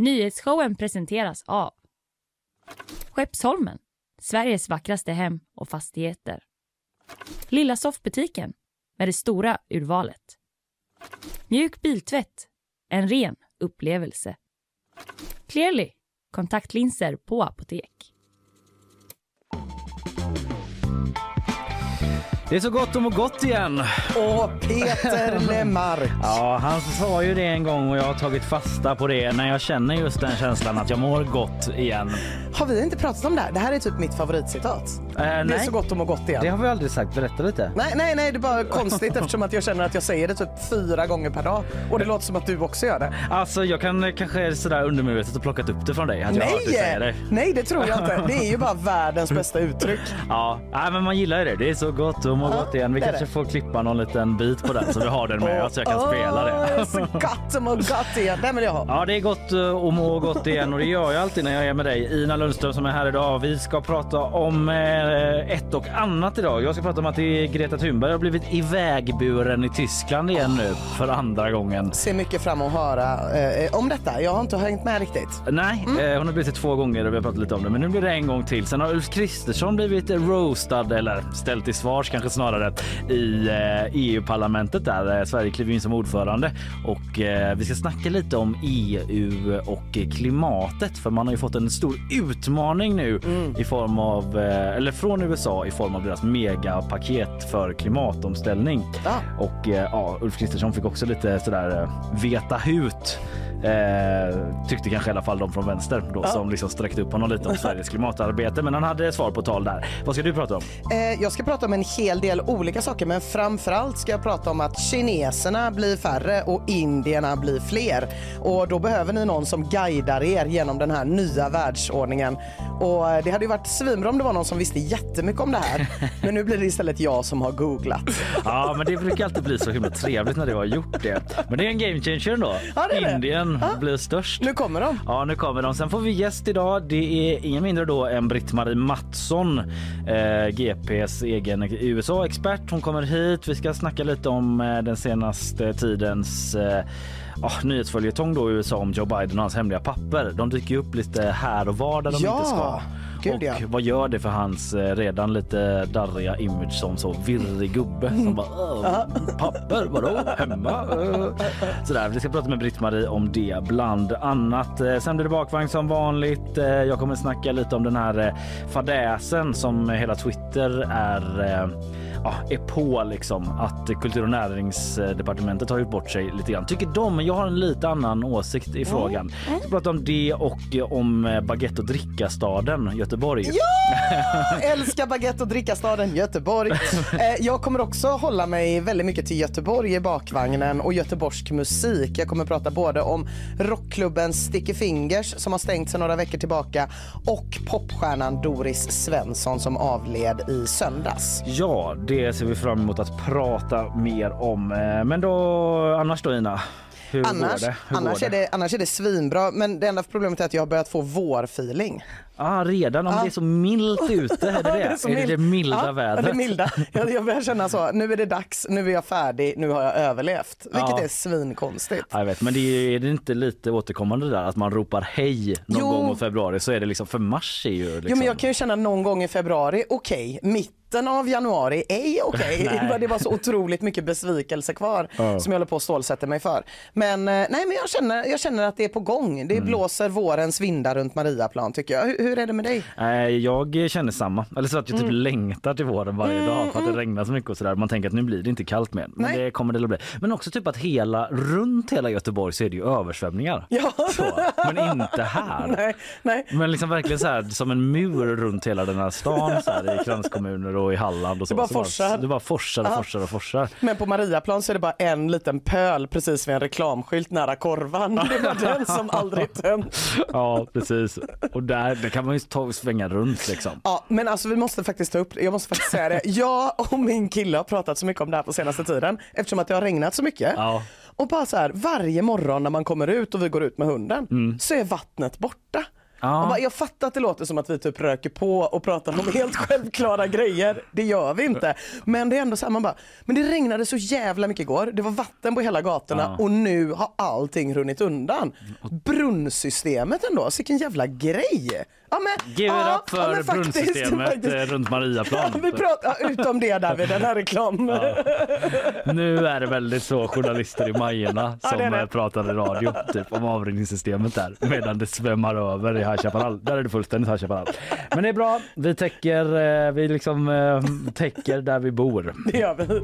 Nyhetsshowen presenteras av Skeppsholmen, Sveriges vackraste hem och fastigheter. Lilla soffbutiken med det stora urvalet. Mjuk biltvätt, en ren upplevelse. Clearly, kontaktlinser på apotek. Det är så gott om och gott igen. Peter Lemark. Ja, han sa ju det en gång och jag har tagit fasta på det när jag känner just den känslan att jag mår gott igen. Har vi inte pratat om det här? Det här är typ mitt favoritcitat. Det är så gott om och gott igen. Det har vi aldrig sagt. Berätta lite. Nej, det är bara konstigt eftersom att jag känner att jag säger det typ 4 gånger per dag. Och det låter som att du också gör det. Alltså, jag kan kanske sådär undermedvetet och plockat upp det från dig. Nej, det tror jag inte. Det är ju bara världens bästa uttryck. Ja, men man gillar det. Det är så gott om och gott igen. Vi kanske får klippa någon liten bit på den så vi har den med så jag kan spela det. Så gott om och gott igen. Det vill jag ha. Ja, det är gott om och gott igen och det gör jag alltid när jag är med dig. Ina Lundström som är här idag. Vi ska prata om ett och annat idag. Jag ska prata om att Greta Thunberg har blivit ivägburen i Tyskland igen nu för andra gången. Ser mycket fram att höra om detta. Jag har inte hängt med riktigt. Nej, hon har blivit 2 gånger och vi har pratat lite om det. Men nu blir det en gång till. Sen har Ulf Kristersson blivit roastad eller ställt till svars kanske snarare i EU-parlamentet där Sverige klev in som ordförande. Och vi ska snacka lite om EU och klimatet för man har ju fått en stor utmaning nu i form av eller från USA i form av deras megapaket för klimatomställning. Och Ulf Kristersson fick också lite sådär veta hut. Tyckte kanske i alla fall de från vänster då, som liksom sträckte upp honom lite om Sveriges klimatarbete, men han hade svar på tal där. Vad ska du prata om? Jag ska prata om en hel del olika saker, men framförallt ska jag prata om att kineserna blir färre och indierna blir fler. Och då behöver ni någon som guidar er genom den här nya världsordningen. Och det hade ju varit svinbra om det var någon som visste jättemycket om det här. Men nu blir det istället jag som har googlat. Ja, men det brukar alltid bli så himla trevligt när du har gjort det. Men det är en game changer då. Ja, det är Indien blir störst. Nu kommer de. Ja, nu kommer de. Sen får vi gäst idag. Det är ingen mindre då än Britt-Marie Mattsson, GPs egen USA-expert. Hon kommer hit. Vi ska snacka lite om den senaste tidens nyhetsföljetong då i USA om Joe Biden och hans hemliga papper. De dyker upp lite här och var där de inte ska. Och vad gör det för hans redan lite darriga image som så virrig gubbe som bara papper, vadå? Hemma? Sådär, vi ska prata med Britt-Marie om det bland annat. Sen blir det bakvagn som vanligt. Jag kommer snacka lite om den här fadäsen som hela Twitter är på liksom, att kultur- och näringsdepartementet har gjort bort sig lite grann. Tycker de, men jag har en lite annan åsikt i frågan. Jag ska prata om det och om baguette- och drickastaden Göteborg. Ja! Älskar baguette- och drickastaden Göteborg. Jag kommer också hålla mig väldigt mycket till Göteborg i bakvagnen och göteborgsk musik. Jag kommer prata både om rockklubben Sticky Fingers som har stängt sedan några veckor tillbaka och popstjärnan Doris Svensson som avled i söndags. Ja, det ser vi fram emot att prata mer om. Men då, annars då Ina? Hur går det? Annars är det svinbra, men det enda problemet är att jag har börjat få vårfeeling. Redan om det är så milt ute, är det det milda vädret? Det milda. Jag börjar känna så, nu är det dags, nu är jag färdig, nu har jag överlevt. Vilket är svinkonstigt. Jag vet, men är det inte lite återkommande där att man ropar hej någon gång i februari så är det liksom för mars är ju liksom... Jo, men jag kan ju känna någon gång i februari, okej, mitten av januari, okej. Det var så otroligt mycket besvikelse kvar som jag håller på att stålsätta mig för. Men jag känner att det är på gång. Det blåser vårens vindar runt Mariaplan tycker jag. Hur är det med dig? Jag känner samma. Eller så att jag typ längtar till våren varje dag för att det regnar så mycket och sådär. Man tänker att nu blir det inte kallt mer. Men det kommer det att bli. Men också typ att runt hela Göteborg så är det ju översvämningar. Ja. Så, men inte här. Nej. Men liksom verkligen så här som en mur runt hela den här stan så här, i kranskommuner och i Halland och så. Det bara forsar. Men på Mariaplan så är det bara en liten pöl precis vid en reklamskylt nära korvan. Det var den som aldrig töms. Ja, precis. Och där kan man ju ta och svänga runt liksom. Ja, men alltså jag måste faktiskt säga det. Jag och min kille har pratat så mycket om det här på senaste tiden eftersom att det har regnat så mycket. Ja. Och bara så här, varje morgon när man kommer ut och vi går ut med hunden så är vattnet borta. Och bara, jag fattar att det låter som att vi typ röker på och pratar om helt självklara grejer. Det gör vi inte. Men det är ändå så här, man bara, men det regnade så jävla mycket igår. Det var vatten på hela gatorna och nu har allting runnit undan. Brunnsystemet ändå, så vilken jävla grej. Ja, men, Give it up för brunnsystemet runt Mariaplan. Ja, vi pratar utom det där vid den här reklamen. Nu är det väldigt så journalister i Majerna som pratar i radio typ, om avrinningssystemet där medan det svämmar över i High Chaparral. Där är det fullständigt High Chaparral. Men det är bra, vi täcker där vi bor. Det gör vi.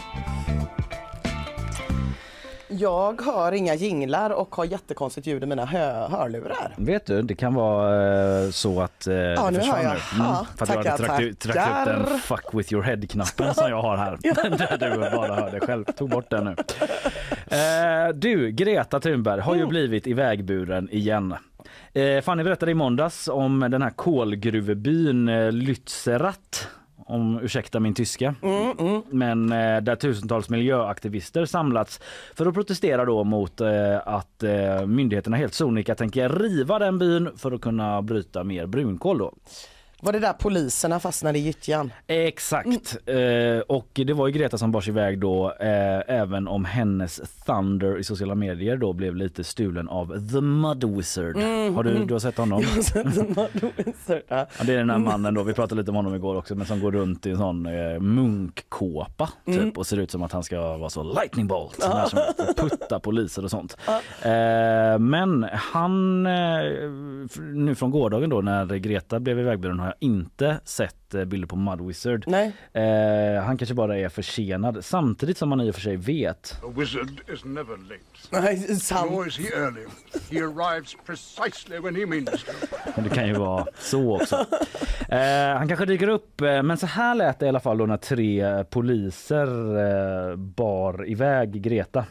Jag hör inga jinglar och har jättekonstigt ljud i mina hörlurar. Vet du, det kan vara så att det försvann nu. För att jag hade tryckt upp den fuck with your head-knappen som jag har här. Där du bara hörde själv. Tog bort den nu. Du, Greta Thunberg har ju blivit i vägburen igen. Fanny berättade i måndags om den här kolgruvebyn Lützerath. Om ursäkta min tyska. Men där tusentals miljöaktivister samlats för att protestera då mot att myndigheterna helt sonika tänker riva den byn för att kunna bryta mer brunkol då. Var det där poliserna fastnade i gyttjan? Exakt. Och det var ju Greta som bars iväg då, även om hennes thunder i sociala medier då blev lite stulen av The Mud Wizard. Du har sett honom? Jag har sett The Mud Wizard. Ja, det är den här mannen då, vi pratade lite om honom igår också, men som går runt i en sån munkkåpa typ, och ser ut som att han ska vara så lightning bolt, som putta poliser och sånt. Men han nu från gårdagen då när Greta blev i vägburen har jag inte sett bilder på Mud Wizard. Nej. Han kanske bara är försenad, samtidigt som man i och för sig vet. A wizard is never late. Nej, sant. Nor is he early. He arrives precisely when he means to. Det kan ju vara så också. Han kanske dyker upp, men så här lät det i alla fall då när 3 poliser bar iväg Greta.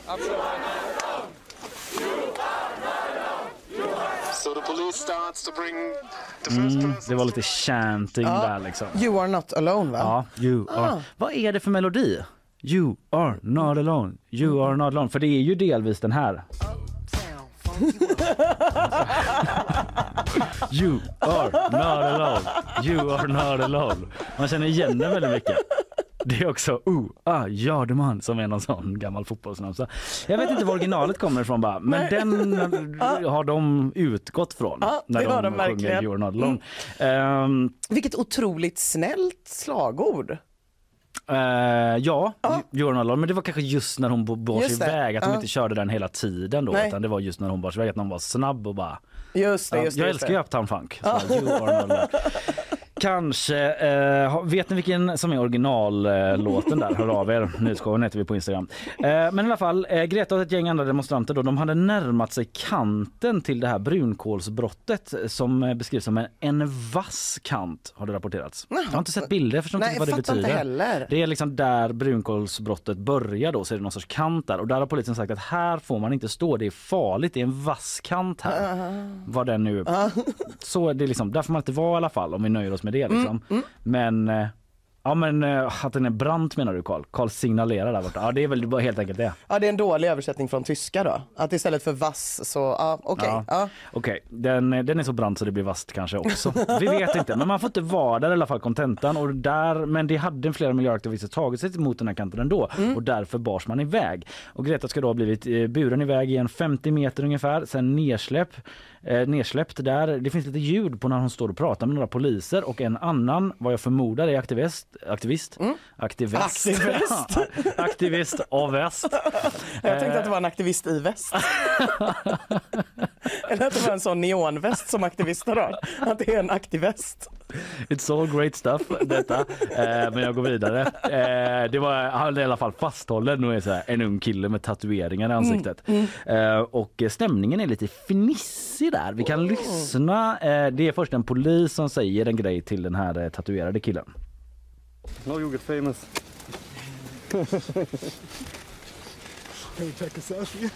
Det var lite chanting där liksom. You are not alone, va? Ja, you are. Vad är det för melodi? You are not alone. You are not alone. För det är ju delvis den här. You are not alone. You are not alone. Man känner igen den väldigt mycket. Det är också Jardeman som är någon sån gammal fotbollsnamsa. Jag vet inte var originalet kommer ifrån bara, men den har de utgått från när de sjunger You're Not Alone. Vilket otroligt snällt slagord. You're Not Alone, men det var kanske just när hon bar sig iväg, att de inte körde den hela tiden då, utan det var just när hon bar sig iväg, att någon var snabb och bara jag älskar ju Uptown Funk. You are not alone. Kanske, vet ni vilken som är originallåten där? Hör av er, nyhetsshowen heter vi på Instagram. Men i alla fall, Greta och ett gäng andra demonstranter då, de hade närmat sig kanten till det här brunkolsbrottet som beskrivs som en vass kant, har det rapporterats. Jag har inte sett bilder, jag förstår inte vad det betyder. Det är liksom där brunkolsbrottet börjar då, så är det någon sorts kant där. Och där har polisen sagt att här får man inte stå, det är farligt, det är en vass kant här. Vad den nu... Så det är liksom, där får man inte vara i alla fall, om vi nöjer oss med det liksom. Men att den är brant menar du, Carl signalerar där borta. Ja, det är väl bara helt enkelt det. Ja, det är en dålig översättning från tyska då. Att istället för vass så, okej. Den är så brant så det blir vast kanske också. Vi vet inte, men man får inte vara där i alla fall, kontentan. Och där, men det hade flera miljöaktivister tagit sig emot den här kanten ändå. Och därför bars man iväg. Och Greta ska då ha blivit buren iväg i en 50 meter ungefär, sen nedsläppt där. Det finns lite ljud på när hon står och pratar med några poliser och en annan, vad jag förmodar är aktivist av väst. Jag tänkte att det var en aktivist i väst. Eller att det var en sån neonväst som aktivister har. Att det är en aktivist. It's all great stuff detta. Men jag går vidare. Han är i alla fall fasthållen och är så här, en ung kille med tatueringar i ansiktet. Och stämningen är lite fnissig där. Vi kan lyssna. Det är först en polis som säger en grej till den här tatuerade killen. No, you get famous. Can we take a selfie?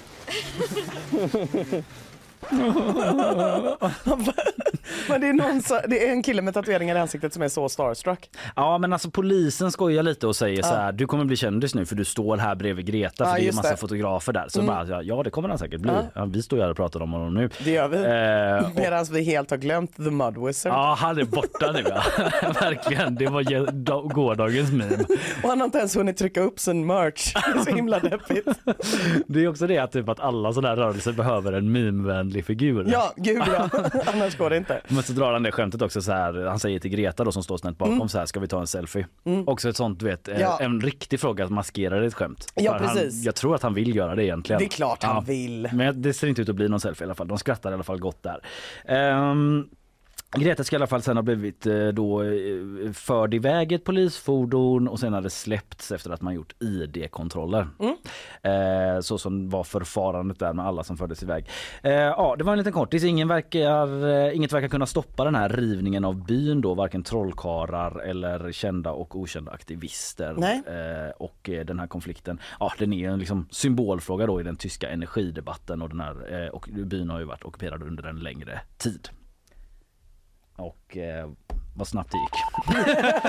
Men det är en kille med tatueringar i ansiktet som är så starstruck. Ja, men alltså polisen skojar lite och säger så här: du kommer bli kändis nu för du står här bredvid Greta, för det är en massa fotografer där. Så bara, ja det kommer han säkert bli. Ja, vi står här och pratar om honom nu. Det gör vi. Medan vi helt har glömt The Mud Wizard. Ja, han är borta nu. Ja. Verkligen, det var gårdagens meme. Och han har inte ens hunnit trycka upp sin merch. Det är så himla deppigt. Det är också det att, typ, att alla sådana här rörelser behöver en meme-vänlig figur. Ja, gud ja. Annars går det inte. Men så drar han det skämtet också så här. Han säger till Greta då, som står snett bakom så här: ska vi ta en selfie? Också ett sånt, du vet, en riktig fråga att maskera ett skämt. Ja, precis. Jag tror att han vill göra det egentligen. Det är klart han vill. Men det ser inte ut att bli någon selfie i alla fall. De skrattar i alla fall gott där. Greta ska i alla fall sen ha blivit då förd iväg ett polisfordon och sen har det släppts efter att man gjort ID-kontroller. Så som var förfarandet där med alla som fördes iväg. Ja, det var en liten kortis. Inget verkar kunna stoppa den här rivningen av byn då, varken trollkarlar eller kända och okända aktivister. Och den här konflikten, ja, den är en liksom symbolfråga då i den tyska energidebatten, och den här och byn har ju varit ockuperad under en längre tid. Och vad snabbt det gick.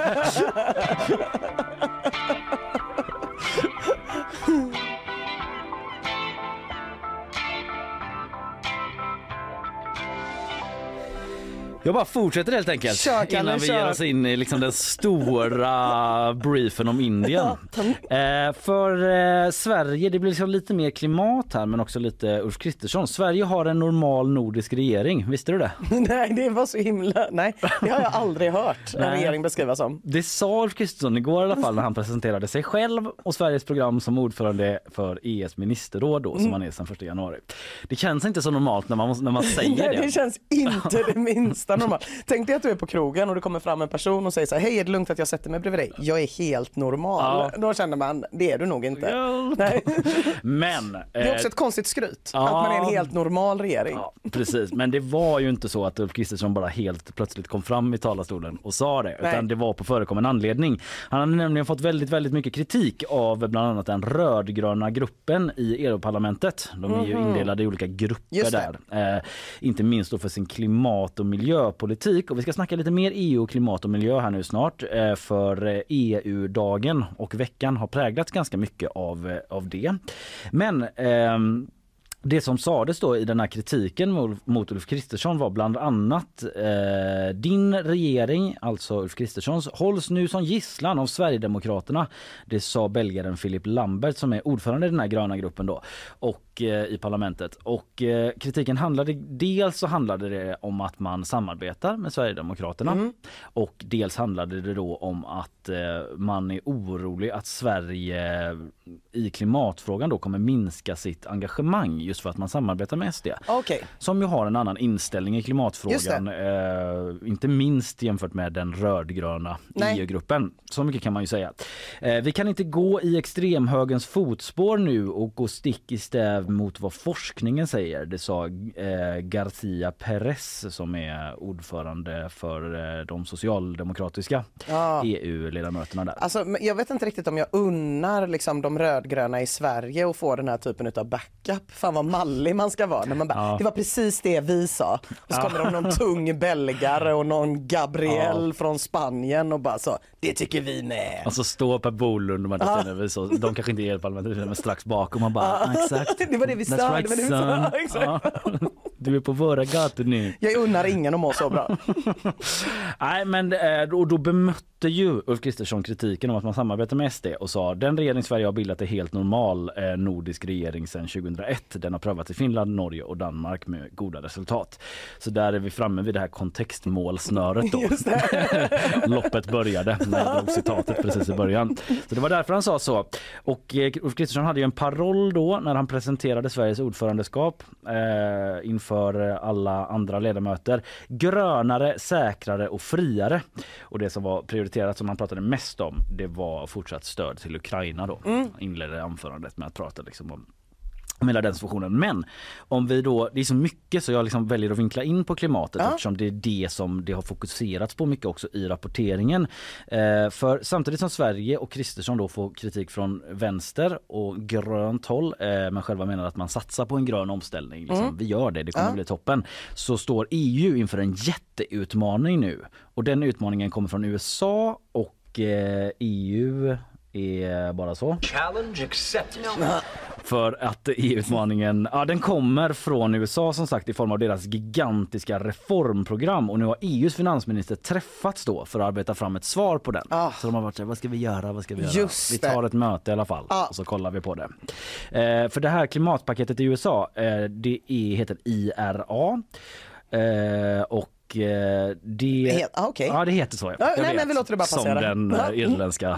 Jag bara fortsätter helt enkelt innan vi ger oss in i liksom den stora briefen om Indien. För Sverige, det blir liksom lite mer klimat här, men också lite Ulf Kristersson. Sverige har en normal nordisk regering, visste du det? Nej, det var så himla... Nej, det har jag aldrig hört en regering beskrivas som. Det sa Ulf Kristersson igår i alla fall när han presenterade sig själv och Sveriges program som ordförande för ES ministerråd då, som han är sedan 1 januari. Det känns inte så normalt när man säger Nej, det. Det känns inte det minsta normalt. Tänk dig att du är på krogen och det kommer fram en person och säger så här: hej, är det lugnt att jag sätter mig bredvid dig? Jag är helt normal. Då känner man, det är du nog inte. Nej. Men det är också ett konstigt skryt att man är en helt normal regering. Ja, precis, men det var ju inte så att Ulf Kristersson bara helt plötsligt kom fram i talarstolen och sa det, utan det var på förekommande anledning. Han har nämligen fått väldigt, väldigt mycket kritik av bland annat den rödgröna gruppen i Europaparlamentet. De är ju indelade i olika grupper där. Inte minst då för sin klimat- och miljöpolitik. Och vi ska snacka lite mer EU och klimat och miljö här nu snart, för EU-dagen och veckan har präglats ganska mycket av det. Men det som sades då i den här kritiken mot Ulf Kristersson var bland annat din regering, alltså Ulf Kristerssons, hålls nu som gisslan av Sverigedemokraterna. Det sa belgaren Philip Lambert som är ordförande i den här gröna gruppen då, och i parlamentet. Och kritiken handlade det om att man samarbetar med Sverigedemokraterna och dels handlade det då om att man är orolig att Sverige i klimatfrågan då kommer minska sitt engagemang just för att man samarbetar med SD. Som ju har en annan inställning i klimatfrågan, inte minst jämfört med den rödgröna EU-gruppen. Så mycket kan man ju säga. Vi kan inte gå i extremhögens fotspår nu och gå stick i stäv mot vad forskningen säger. Det sa Garcia Perez som är ordförande för de socialdemokratiska EU-ledamöterna där. Alltså, jag vet inte riktigt om jag unnar liksom de rödgröna i Sverige och få den här typen av backup. Fan vad mallig man ska vara. När man bara, det var precis det vi sa. Och så kommer de någon tung belgare och någon Gabriel från Spanien och bara så, det tycker vi med. Alltså stå på Bolund och de kanske inte är parlamentet men strax bakom man bara, exakt. Det var det vi sa. Du är på våra gator nu. Jag unnar ingen att må så bra. Nej, men då bemötte ju Ulf Kristersson kritiken om att man samarbetar med SD och sa den regering Sverige har bildat är helt normal nordisk regering sedan 2001. Den har prövats i Finland, Norge och Danmark med goda resultat. Så där är vi framme vid det här kontextmålsnöret då. Just det. Loppet började när jag drog citatet precis i början. Så det var därför han sa så. Och Ulf Kristersson hade ju en paroll då när han presenterade Sveriges ordförandeskap inför alla andra ledamöter. Grönare, säkrare och friare. Och det som var prioriterat som han pratade mest om, det var fortsatt stöd till Ukraina då. Inledde anförandet med att prata liksom om med den situationen. Men om vi då, det är så mycket så jag liksom väljer att vinkla in på klimatet eftersom det är det som det har fokuserats på mycket också i rapporteringen. För samtidigt som Sverige och Kristersson då får kritik från vänster och grönt håll, men själva menar att man satsar på en grön omställning. Liksom, vi gör det kommer bli toppen. Så står EU inför en jätteutmaning nu. Och den utmaningen kommer från USA och EU är bara så. Challenge accepted. För att EU-utmaningen, den kommer från USA som sagt i form av deras gigantiska reformprogram och nu har EUs finansminister träffats då för att arbeta fram ett svar på den. Så de har varit så här, vad ska vi göra? Vi tar ett möte i alla fall och så kollar vi på det. För det här klimatpaketet i USA, det heter IRA och det heter så. Men vi låter det bara passera. Som den irländska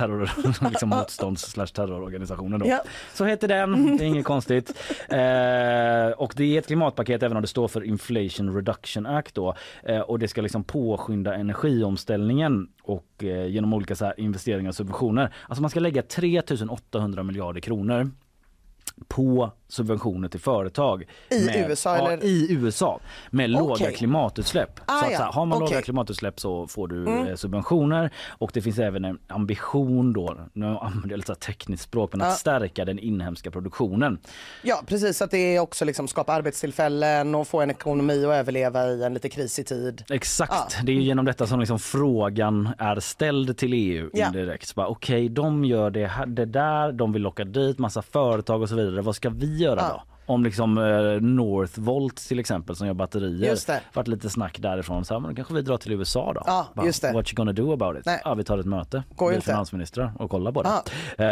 motstånds/terrororganisationen då. Så heter den, det är inget konstigt. Och det är ett klimatpaket även om det står för Inflation Reduction Act då. Och det ska liksom påskynda energiomställningen och genom olika så här investeringar och subventioner. Alltså man ska lägga 3 800 miljarder kronor på subventioner till företag i USA med låga klimatutsläpp. Så har man låga klimatutsläpp så får du subventioner och det finns även en ambition då, nu använder jag lite tekniskt språk, men att stärka den inhemska produktionen. Ja, precis, att det också liksom skapa arbetstillfällen och få en ekonomi att överleva i en lite krisig tid. Exakt, det är ju genom detta som liksom frågan är ställd till EU indirekt. Okej, de gör det där, de vill locka dit massa företag och så vidare. Vad ska vi göra då? Om liksom Northvolt till exempel som gör batterier. Varit lite snack därifrån. Så här, men kanske vi drar till USA då. What you gonna do about it? Vi tar ett möte med finansministrar och kollar på det.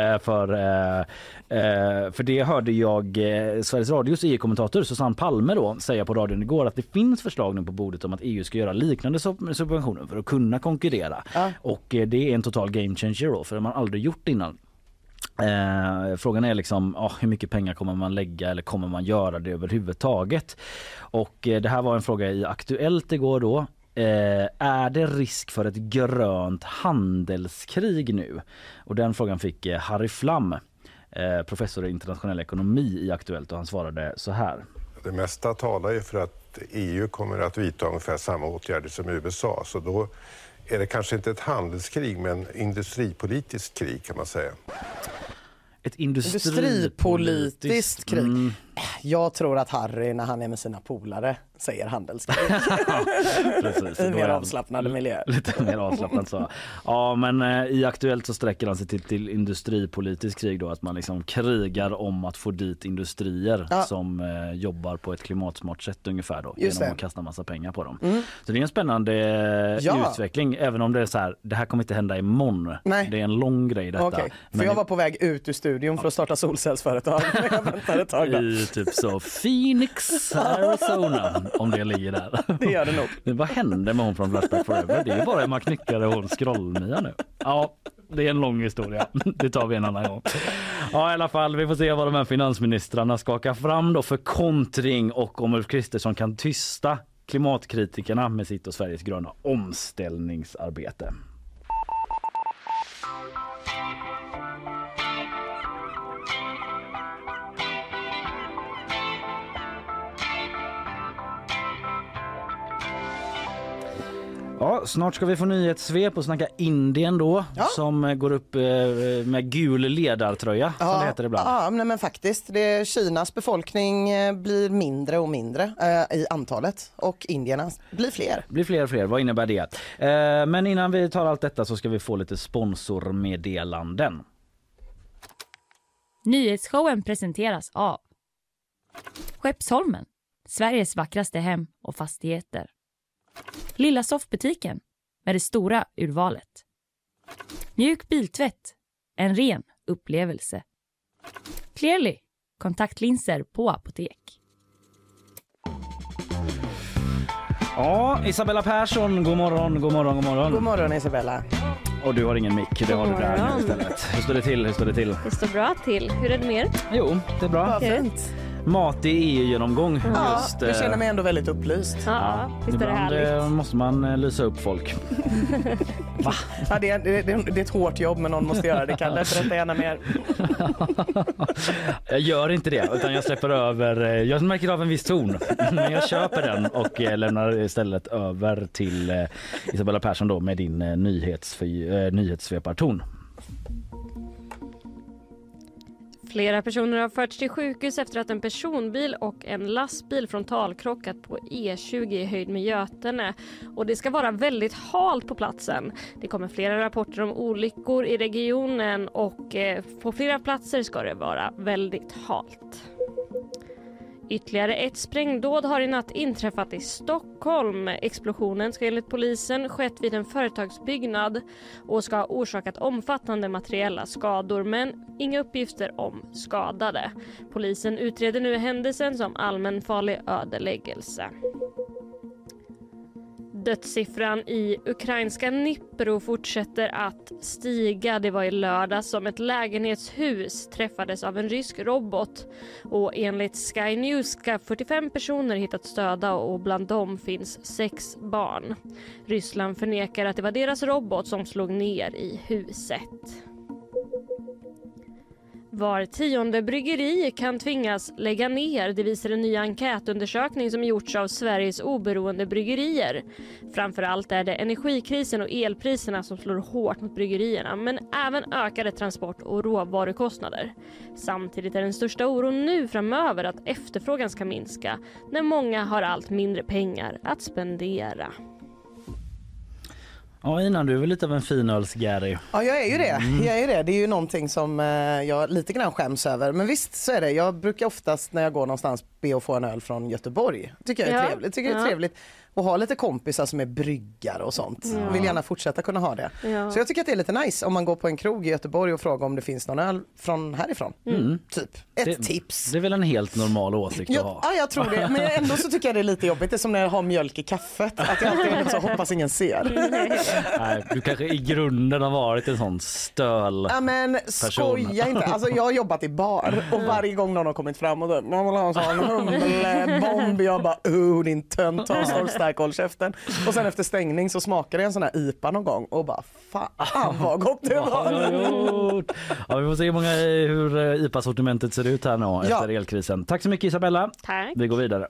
För det hörde jag Sveriges Radios EU-kommentator Susanne Palme då säga på radion igår att det finns förslag nu på bordet om att EU ska göra liknande subventioner för att kunna konkurrera. Och det är en total game changer då, för det har man aldrig gjort innan. Frågan är liksom hur mycket pengar kommer man lägga eller kommer man göra det överhuvudtaget? Och det här var en fråga i Aktuellt igår då. Är det risk för ett grönt handelskrig nu? Och den frågan fick Harry Flam, professor i internationell ekonomi i Aktuellt, och han svarade så här. Det mesta talar ju för att EU kommer att vidta ungefär samma åtgärder som USA, så då är det kanske inte ett handelskrig men industripolitiskt krig kan man säga. Ett industripolitiskt krig. Jag tror att Harry när han är med sina polare säger handelskrig. I mer avslappnade miljö. Lite mer avslappnat så. Ja, men i Aktuellt så sträcker han sig till industripolitiskt krig då, att man liksom krigar om att få dit industrier som jobbar på ett klimatsmart sätt ungefär då, genom att kasta massa pengar på dem. Så det är en spännande utveckling, även om det är så här, det här kommer inte hända imorgon. Nej. Det är en lång grej detta. För jag var på väg ut ur studion för att starta solcellsföretag. Jag väntar ett tag då. I typ så Phoenix, Arizona, om det ligger där. Det gör det nog. Vad händer med hon från Flashback Forever? Det är ju bara Emma Knyckare och hon Scrollmia nu. Ja, det är en lång historia. Det tar vi en annan gång. Ja, i alla fall, vi får se vad de här finansministrarna skakar fram då för kontring och om Ulf Kristersson kan tysta klimatkritikerna med sitt och Sveriges gröna omställningsarbete. Ja, snart ska vi få nyhetssvep och snacka Indien då, som går upp med gul ledartröja, som det heter ibland. Ja, men faktiskt. Kinas befolkning blir mindre och mindre i antalet och indierna blir fler. Blir fler och fler, vad innebär det? Men innan vi tar allt detta så ska vi få lite sponsormeddelanden. Nyhetsshowen presenteras av Skeppsholmen, Sveriges vackraste hem och fastigheter. Lilla soffbutiken med det stora urvalet. Mjuk biltvätt, en ren upplevelse. Clearly, kontaktlinser på apotek. Ja, Isabella Persson, god morgon. God morgon Isabella. Och du har ingen mick, det har du där istället. Hur står det till? Det står bra till. Hur är det med er? Jo, det är bra. Fint. mat i EU-genomgång. Ja, Just, jag känner mig ändå väldigt upplyst. Ja, visst är det ibland härligt. måste man lysa upp folk. Va? Ja, det är ett hårt jobb, men någon måste göra det. Kalle, berätta gärna mer. Jag gör inte det, utan jag släpper över. Jag märker av en viss ton, men jag köper den och lämnar istället över till Isabella Persson då med din nyhetssveparton. Flera personer har förts till sjukhus efter att en personbil och en lastbil frontalkrockat på E20 i höjd med Götene. Och det ska vara väldigt halt på platsen. Det kommer flera rapporter om olyckor i regionen och på flera platser ska det vara väldigt halt. Ytterligare ett sprängdåd har i natt inträffat i Stockholm. Explosionen ska enligt polisen skett vid en företagsbyggnad och ska ha orsakat omfattande materiella skador, men inga uppgifter om skadade. Polisen utreder nu händelsen som allmänfarlig ödeläggelse. Dödssiffran i ukrainska Dnipro fortsätter att stiga. Det var i lördag som ett lägenhetshus träffades av en rysk robot. Och enligt Sky News ska 45 personer hittats döda och bland dem finns 6 barn. Ryssland förnekar att det var deras robot som slog ner i huset. Var 10:e bryggeri kan tvingas lägga ner, det visar en ny enkätundersökning som gjorts av Sveriges oberoende bryggerier. Framförallt är det energikrisen och elpriserna som slår hårt mot bryggerierna, men även ökade transport- och råvarukostnader. Samtidigt är den största oron nu framöver att efterfrågan ska minska när många har allt mindre pengar att spendera. Ja, Ina, du är väl lite av en finölsgäri. Ja, jag är ju det. Jag är det. Det är ju någonting som jag lite grann skäms över. Men visst så är det. Jag brukar oftast när jag går någonstans be att få en öl från Göteborg. Tycker jag är trevligt. Tycker jag är trevligt. Och ha lite kompisar som är bryggare och sånt. Jag vill gärna fortsätta kunna ha det. Ja. Så jag tycker att det är lite nice om man går på en krog i Göteborg och frågar om det finns någon öl från härifrån. Typ. Ett tips. Det är väl en helt normal åsikt att ha. Ja, jag tror det. Men ändå så tycker jag det är lite jobbigt. Det är som när jag har mjölk i kaffet. Att jag alltid är lite så hoppas ingen ser. Nej, du kanske i grunden har varit en sån stöl. Ja, men skoja inte. Alltså jag har jobbat i bar och varje gång någon har kommit fram och då, man vill ha en sån humlebomb. Jag bara, din tönt, ta så stark, håll käften. Och sen efter stängning så smakade jag en sån här IPA någon gång och bara, fan vad gott det var. Ja, vi får se hur IPA-sortimentet ser ut här nu efter elkrisen. Tack så mycket, Isabella. Tack. Vi går vidare.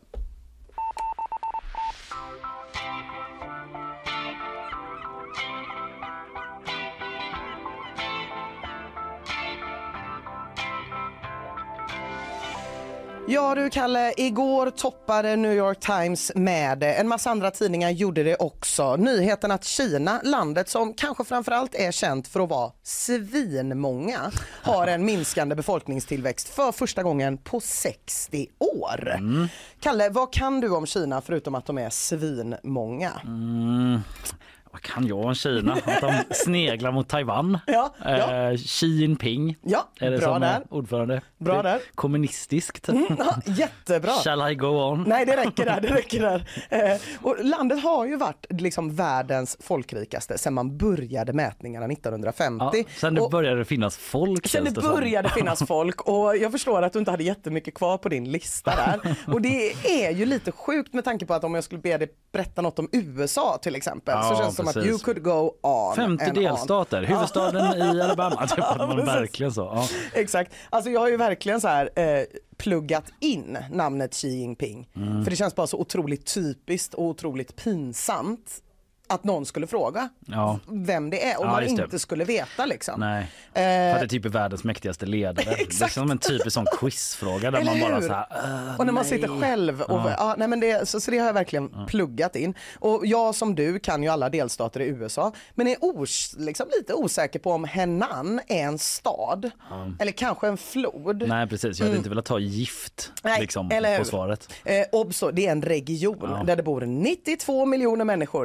Ja du Kalle, igår toppade New York Times med det. En massa andra tidningar gjorde det också. Nyheten att Kina, landet som kanske framförallt är känt för att vara svinmånga, har en minskande befolkningstillväxt för första gången på 60 år. Kalle, vad kan du om Kina förutom att de är svinmånga? Vad kan jag om Kina? Att de sneglar mot Taiwan. Xi Jinping. Ja, är det bra som där. Ordförande. Bra där. Kommunistiskt. Jättebra. Shall I go on? Nej, det räcker där. Och landet har ju varit liksom världens folkrikaste sedan man började mätningarna 1950. Ja, sen det började finnas folk. Sen det började finnas folk och jag förstår att du inte hade jättemycket kvar på din lista där. Och det är ju lite sjukt med tanke på att om jag skulle be dig berätta något om USA till exempel, så känns det som att you could go on 50 delstater, huvudstaden i Alabama. Det var verkligen så. Ja. Exakt. Alltså jag har ju verkligen så här pluggat in namnet Xi Jinping. För det känns bara så otroligt typiskt och otroligt pinsamt att någon skulle fråga vem det är och man inte skulle veta liksom. Nej, för att det typ är världens mäktigaste ledare. Det är som en typisk sån quizfråga där man bara så här, och när man sitter själv och nej men det, så det har jag verkligen pluggat in. Och jag som du kan ju alla delstater i USA, men är liksom lite osäker på om Henan är en stad eller kanske en flod. Nej precis, jag hade inte velat ta gift liksom, på svaret. Obso, det är en region där det bor 92 miljoner människor, det vill säga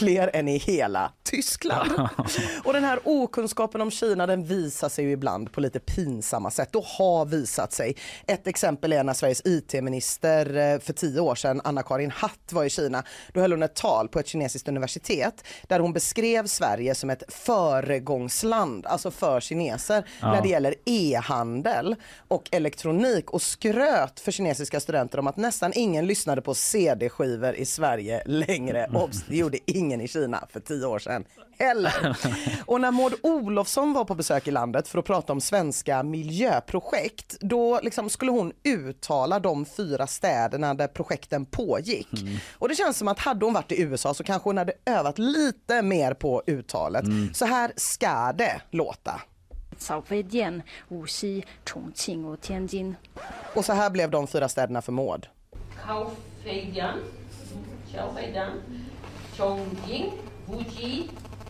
fler än i hela Tyskland. Och den här okunskapen om Kina, den visar sig ju ibland på lite pinsamma sätt och har visat sig. Ett exempel är när Sveriges IT-minister för 10 år sedan, Anna-Karin Hatt, var i Kina. Då höll hon ett tal på ett kinesiskt universitet där hon beskrev Sverige som ett föregångsland, alltså för kineser, när det gäller e-handel och elektronik, och skröt för kinesiska studenter om att nästan ingen lyssnade på CD-skivor i Sverige längre. Det gjorde ingen i Kina för 10 år sedan heller. Och när Maud Olofsson var på besök i landet för att prata om svenska miljöprojekt, då liksom skulle hon uttala de 4 städerna där projekten pågick. Och det känns som att hade hon varit i USA så kanske hon hade övat lite mer på uttalet. Så här ska det låta. 早飞店、无锡、重庆och Tianjin. Och så här blev de 4 städerna för Maud. Kaohsiung, Chongqing, Wuxi,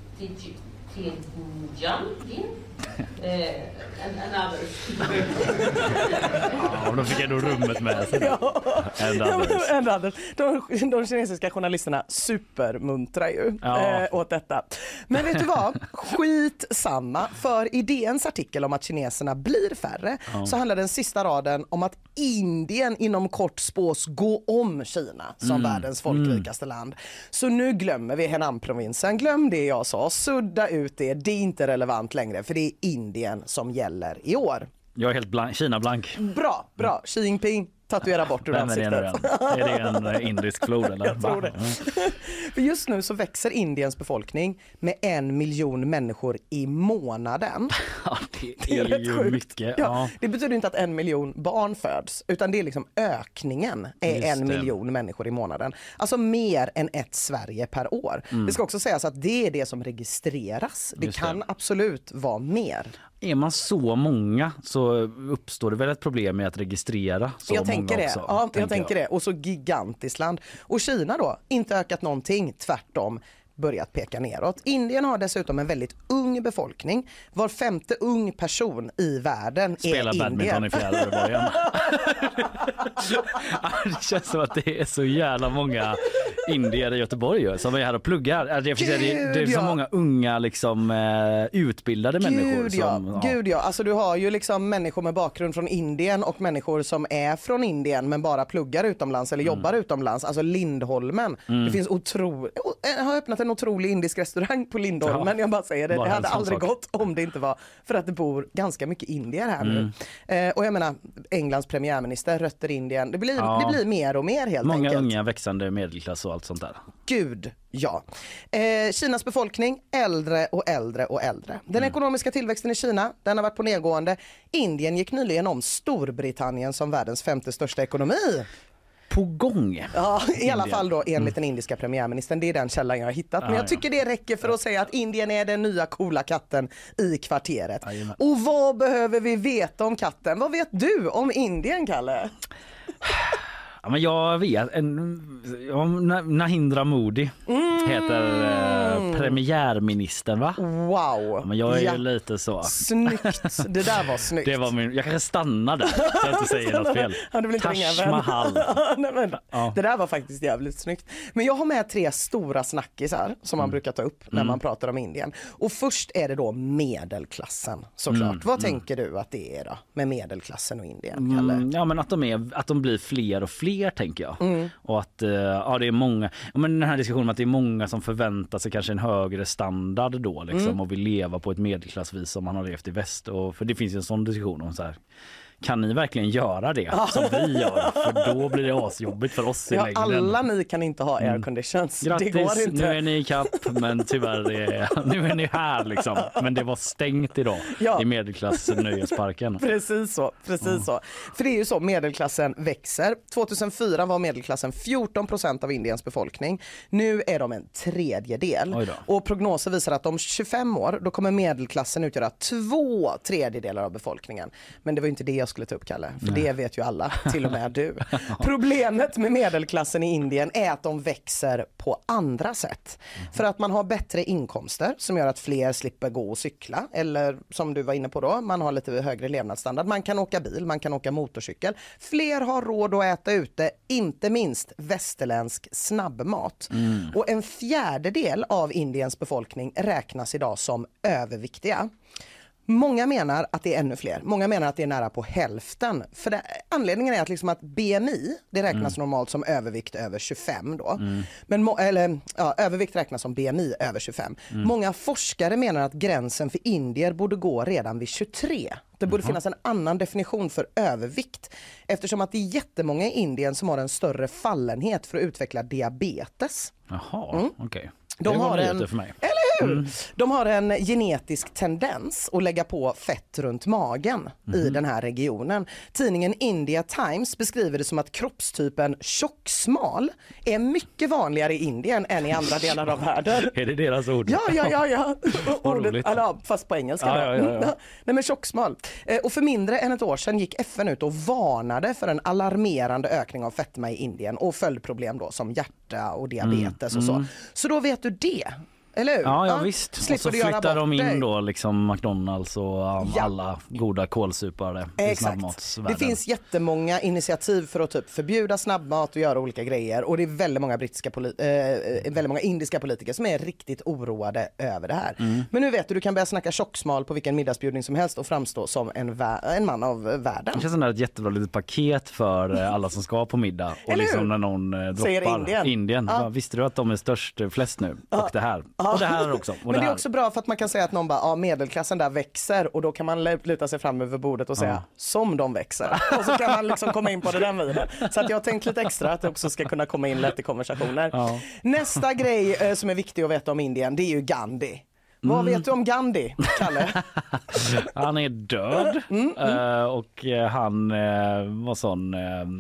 Tianjin, and others. Ja, och då fick jag då rummet med sig. And others. De kinesiska journalisterna supermuntrar ju åt detta. Men vet du vad? Skit samma. För i DNs artikel om att kineserna blir färre så handlar den sista raden om att Indien inom kort spås gå om Kina som världens folkrikaste land. Så nu glömmer vi Henan-provinsen. Glöm det jag sa. Sudda ut det. Det är inte relevant längre, för det är Indien som gäller i år. Jag är helt blank, Kina-blank. Bra. Xi Jinping, tatuera bort ur ansiktet. Är det en indisk flod eller? Jag tror det. För just nu så växer Indiens befolkning med 1 miljon människor i månaden. Ja, det är ju sjukt. mycket. Ja, det betyder inte att 1 miljon barn föds, utan det är liksom ökningen är 1 miljon människor i månaden. Alltså mer än ett Sverige per år. Det ska också sägas att det är det som registreras. Det kan absolut vara mer. Är man så många så uppstår det väl ett problem med att registrera så jag tänker många det. också. Ja, jag tänker det. Och så gigantiskt land. Och Kina då, inte ökat någonting, tvärtom börjat peka neråt. Indien har dessutom en väldigt ung befolkning. Var 5:e ung person i världen spelar är badminton Indien. i Fjällborgen. Det känns som att det är så jävla många indier i Göteborg som är här och pluggar. Det är så många unga liksom, utbildade människor. Gud ja. Alltså du har ju liksom människor med bakgrund från Indien och människor som är från Indien men bara pluggar utomlands eller jobbar utomlands. Alltså Lindholmen. Det finns har öppnat en otrolig indisk restaurang på Lindholmen. Jag bara säger det. Det hade aldrig gått om det inte var för att det bor ganska mycket indier här nu. Och jag menar, Englands premiärminister, rötter Indien. Det blir mer och mer helt enkelt. Många unga växande medelklass och allt sånt där. Gud, ja. Kinas befolkning äldre och äldre och äldre. Den ekonomiska tillväxten i Kina, den har varit på nedgående. Indien gick nyligen om Storbritannien som världens 5:e största ekonomi. På gång. Ja, i alla fall då enligt den indiska premiärministern. Det är den källan jag har hittat. Men jag tycker det räcker för att säga att Indien är den nya coola katten i kvarteret. Och vad behöver vi veta om katten? Vad vet du om Indien, Kalle? Ja, men jag vet Narendra Modi heter premiärministern, va? Wow. Men jag är ju lite så. Snyggt. Det där var snyggt. Det var jag kanske stannar där så jag inte säger något fel. Taj Mahal. Det där var faktiskt jävligt snyggt. Men jag har med 3 stora snackisar som man brukar ta upp när man pratar om Indien. Och först är det då medelklassen, såklart. Vad tänker du att det är då med medelklassen och Indien, Kalle? Ja, men att de blir fler och fler, tänker jag. Och att det är många, men den här diskussionen om att det är många som förväntar sig kanske en högre standard då liksom, och vill leva på ett medelklassvis som man har levt i väst, och för det finns ju en sån diskussion om så här, kan ni verkligen göra det som vi gör? För då blir det asjobbigt för oss i längden. Alla ni kan inte ha air conditions. Grattis, det går inte. Nu är ni i kapp, men tyvärr nu är ni här liksom. Men det var stängt idag i medelklassen nöjesparken. Precis så. För det är ju så, medelklassen växer. 2004 var medelklassen 14% av Indiens befolkning. Nu är de en tredjedel. Och prognoser visar att om 25 år då kommer medelklassen utgöra 2/3 av befolkningen. Men det var inte det jag skulle ta upp, Kalle. För det vet ju alla, till och med du. Problemet med medelklassen i Indien är att de växer på andra sätt. För att man har bättre inkomster som gör att fler slipper gå och cykla. Eller som du var inne på då, man har lite högre levnadsstandard. Man kan åka bil, man kan åka motorcykel. Fler har råd att äta ute, inte minst västerländsk snabbmat. Och en fjärdedel av Indiens befolkning räknas idag som överviktiga. Många menar att det är ännu fler. Många menar att det är nära på hälften. För anledningen är att, liksom att BMI, det räknas normalt som övervikt över 25 då. Men övervikt räknas som BMI över 25. Många forskare menar att gränsen för indier borde gå redan vid 23. Det borde finnas en annan definition för övervikt. Eftersom att det är jättemånga i Indien som har en större fallenhet för att utveckla diabetes. Jaha, okej. De har en, för mig. eller hur? De har en genetisk tendens att lägga på fett runt magen i den här regionen. Tidningen India Times beskriver det som att kroppstypen tjocksmal är mycket vanligare i Indien än i andra delar av världen. Är det deras ord? Ja. Ordet, fast på engelska. Ja. Nej, men tjocksmal. Och för mindre än ett år sedan gick FN ut och varnade för en alarmerande ökning av fetma i Indien och följdproblem då som hjärta och diabetes och så. Så då vet du det. Eller hur? Ja, visst. Slipper och så du göra flyttar de bort in dig. då liksom McDonalds och alla goda kolsupare i snabbmatsvärlden. Det finns jättemånga initiativ för att typ förbjuda snabbmat och göra olika grejer. Och det är väldigt många väldigt många indiska politiker som är riktigt oroade över det här. Men nu vet du kan börja snacka tjocksmal på vilken middagsbjudning som helst och framstå som en man av världen. Det känns som ett jättebra litet paket för alla som ska på middag. Och liksom när någon droppar Indien. Ja. Visste du att de är störst flest nu? Och det här. Och det här också. Och men det är också bra för att man kan säga att någon bara, medelklassen där växer och då kan man luta sig fram över bordet och säga som de växer. Och så kan man liksom komma in på det den vidare. Så att jag har tänkt lite extra att det också ska kunna komma in lätt i konversationer. Ja. Nästa grej som är viktig att veta om Indien, det är ju Gandhi. Vad vet du om Gandhi, Kalle? Han är död och han var sån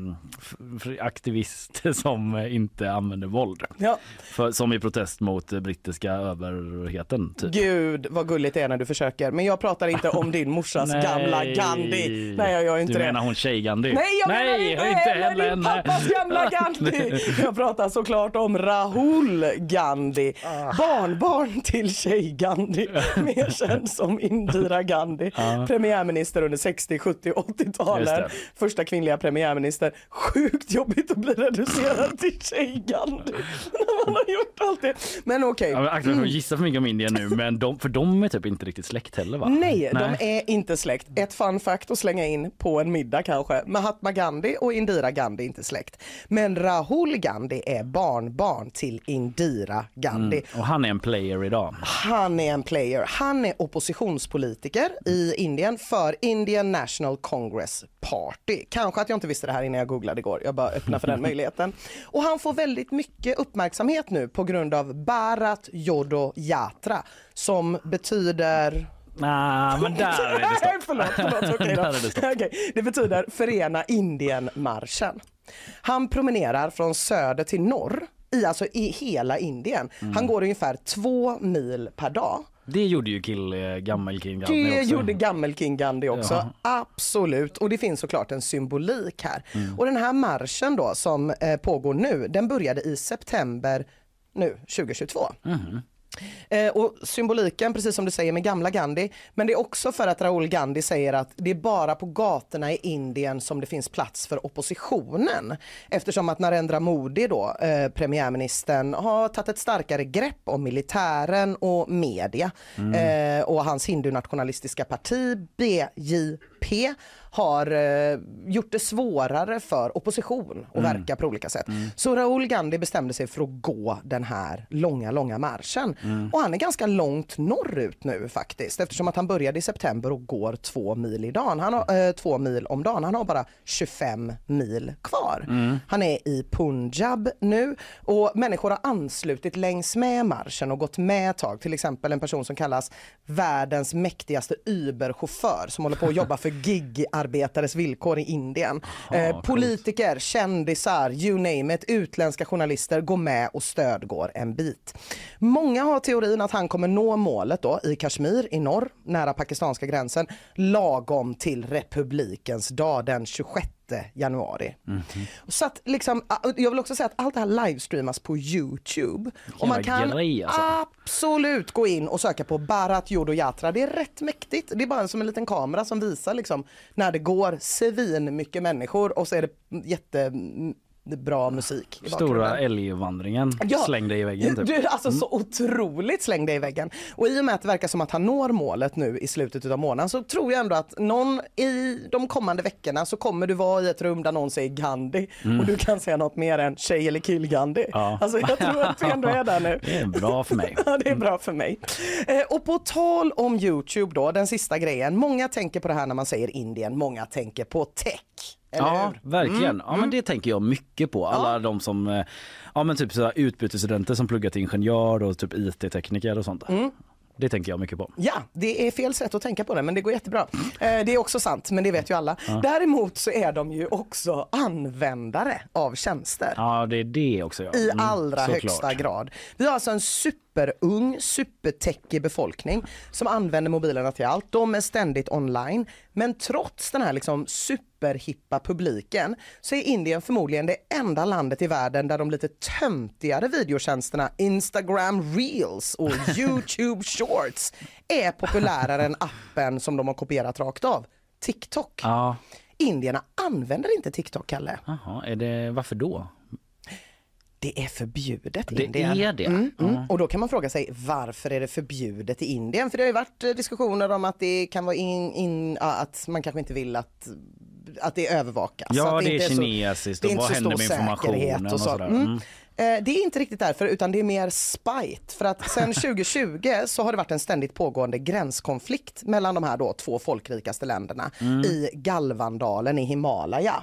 aktivist som inte använde våld. Ja. Som i protest mot brittiska överheten. Typ. Gud, vad gulligt det är när du försöker. Men jag pratar inte om din morsas gamla Gandhi. Nej, jag gör inte det. Du menar hon tjej-Gandhi? Nej, jag menar inte din pappas gamla Gandhi. Jag pratar såklart om Rahul Gandhi. Barnbarn till tjej-Gandhi. Mer känd som Indira Gandhi. Premiärminister under 60, 70 och 80-talet. Första kvinnliga premiärminister. Sjukt jobbigt att bli reducerad till tjej-Gandhi. När man har gjort allt det. Men okej. Jag gissar för mycket om Indien nu, men de är typ inte riktigt släkt heller, va? Nej, de är inte släkt. Ett fun fact att slänga in på en middag kanske. Mahatma Gandhi och Indira Gandhi är inte släkt. Men Rahul Gandhi är barnbarn till Indira Gandhi. Och han är en player idag. Han är en player. Han är oppositionspolitiker i Indien för Indian National Congress Party. Kanske att jag inte visste det här innan jag googlade igår. Jag bara öppnar för den möjligheten. Och han får väldigt mycket uppmärksamhet nu på grund av Bharat Jodo Yatra som betyder... men där är det stopp. Förlåt. Okej då. Okay. Det betyder Förena Indien-marschen. Han promenerar från söder till norr i hela Indien. Han går ungefär 2 mil per dag. Det gjorde ju Gammel King Gandhi också. Det gjorde Gammel King Gandhi också, ja. Absolut. Och det finns såklart en symbolik här. Och den här marschen då som pågår nu, den började i september nu, 2022. Och symboliken, precis som du säger med gamla Gandhi, men det är också för att Rahul Gandhi säger att det är bara på gatorna i Indien som det finns plats för oppositionen. Eftersom att Narendra Modi då, premiärministern, har tagit ett starkare grepp om militären och media. Och hans hindunationalistiska parti BJP har gjort det svårare för opposition att verka på olika sätt. Så Rahul Gandhi bestämde sig för att gå den här långa marschen. Och han är ganska långt norrut nu faktiskt, eftersom att han började i september och går 2 mil idag. Han har 2 mil om dagen. Han har bara 25 mil kvar. Han är i Punjab nu och människor har anslutit längs med marschen och gått med ett tag. Till exempel en person som kallas världens mäktigaste Uber-chaufför som håller på att jobba för gigarbetares villkor i Indien. Politiker, kändisar, you name it, utländska journalister går med och stödgår en bit. Många har teorin att han kommer nå målet då i Kashmir i norr, nära pakistanska gränsen, lagom till republikens dag den 26 januari. Så att liksom, jag vill också säga att allt det här livestreamas på YouTube. Och man kan absolut gå in och söka på Bharat Jodo Yatra. Det är rätt mäktigt. Det är bara som en liten kamera som visar liksom när det går svin mycket människor och så är det jättebra musik i Stora älgvandringen släng dig i väggen typ. Du är alltså så otroligt släng dig i väggen. Och i och med att det verkar som att han når målet nu i slutet av månaden så tror jag ändå att någon i de kommande veckorna så kommer du vara i ett rum där någon säger Gandhi och du kan säga något mer än tjej eller kill Gandhi. Alltså jag tror att vi ändå är där nu. Det är bra för mig. Ja, det är bra för mig. Och på tal om YouTube då, den sista grejen. Många tänker på det här när man säger Indien, många tänker på tech. Ja, verkligen. Ja, men det tänker jag mycket på. Alla de som men typ så utbytesstudenter som pluggar till ingenjör och typ IT-tekniker och sånt. Det tänker jag mycket på. Ja, det är fel sätt att tänka på det, men det går jättebra. Det är också sant, men det vet ju alla. Däremot så är de ju också användare av tjänster. Ja, det är det också. I allra högsta grad. Vi har alltså en superung, supertechig befolkning som använder mobilerna till allt. De är ständigt online. Men trots den här liksom superhippa publiken så är Indien förmodligen det enda landet i världen där de lite töntigare videotjänsterna Instagram Reels och YouTube Shorts är populärare än appen som de har kopierat rakt av, TikTok. Ja. Indierna använder inte TikTok, Kalle. Jaha, varför då? Det är förbjudet i det Indien. Är det? Och då kan man fråga sig, varför är det förbjudet i Indien? För det har ju varit diskussioner om att det kan vara att man kanske inte vill att det övervakas. Ja, att det är inte kinesiskt och vad händer med informationen och sådär. Det är inte riktigt därför, utan det är mer spite. För att sedan 2020 så har det varit en ständigt pågående gränskonflikt mellan de här då 2 folkrikaste länderna i Galvandalen i Himalaya.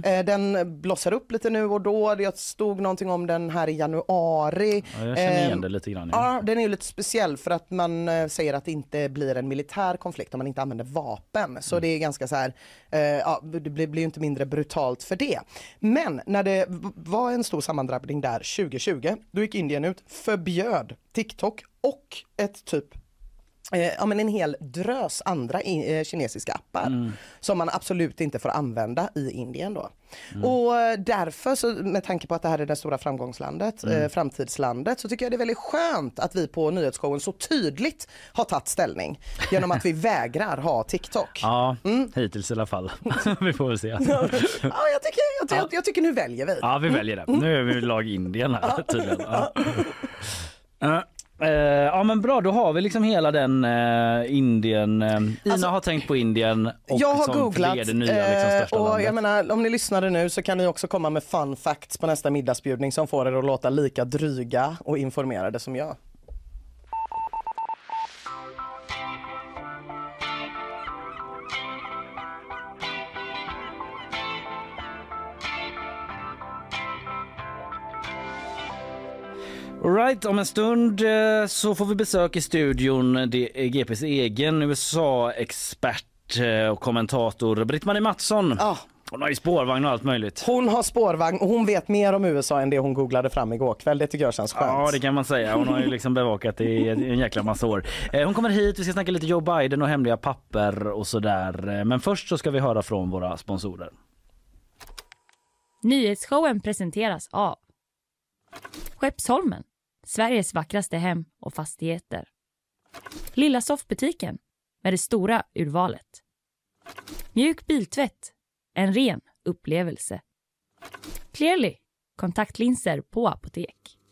Den blossar upp lite nu och då. Det stod någonting om den här i januari. Ja, jag känner igen det lite grann. Ja, den är ju lite speciell för att man säger att det inte blir en militär konflikt om man inte använder vapen. Så det är ganska så här, det blir ju inte mindre brutalt för det. Men när det var en stor sammandrabbning där 2020, då gick Indien ut, förbjöd TikTok och ett typ en hel drös andra kinesiska appar som man absolut inte får använda i Indien då. Och därför, så, med tanke på att det här är det stora framgångslandet, framtidslandet, så tycker jag det är väldigt skönt att vi på nyhetsshowen så tydligt har tagit ställning genom att vi vägrar ha TikTok. Ja, hittills i alla fall. Vi får väl se. Jag tycker nu väljer vi. Ja, vi väljer det. Nu är vi lag Indien här tydligen. Ja men bra, då har vi liksom hela den Indien. Ina har tänkt på Indien och jag har som googlat det nya liksom, största och landet. jag menar, om ni lyssnade nu så kan ni också komma med fun facts på nästa middagsbjudning som får er att låta lika dryga och informerade som jag. Right, om en stund så får vi besök i studion. Det är GPs egen USA-expert och kommentator Britt-Marie Mattsson. Hon har ju spårvagn och allt möjligt. Hon har spårvagn och hon vet mer om USA än det hon googlade fram igår kväll. Det tycker jag känns skönt. Ja, det kan man säga. Hon har ju liksom bevakat det i en jäkla massa år. Hon kommer hit, vi ska snacka lite Joe Biden och hemliga papper och sådär. Men först så ska vi höra från våra sponsorer. Nyhetsshowen presenteras av Skeppsholmen, Sveriges vackraste hem och fastigheter. Lilla soffbutiken med det stora urvalet. Mjuk biltvätt, en ren upplevelse. Clearly, kontaktlinser på apotek.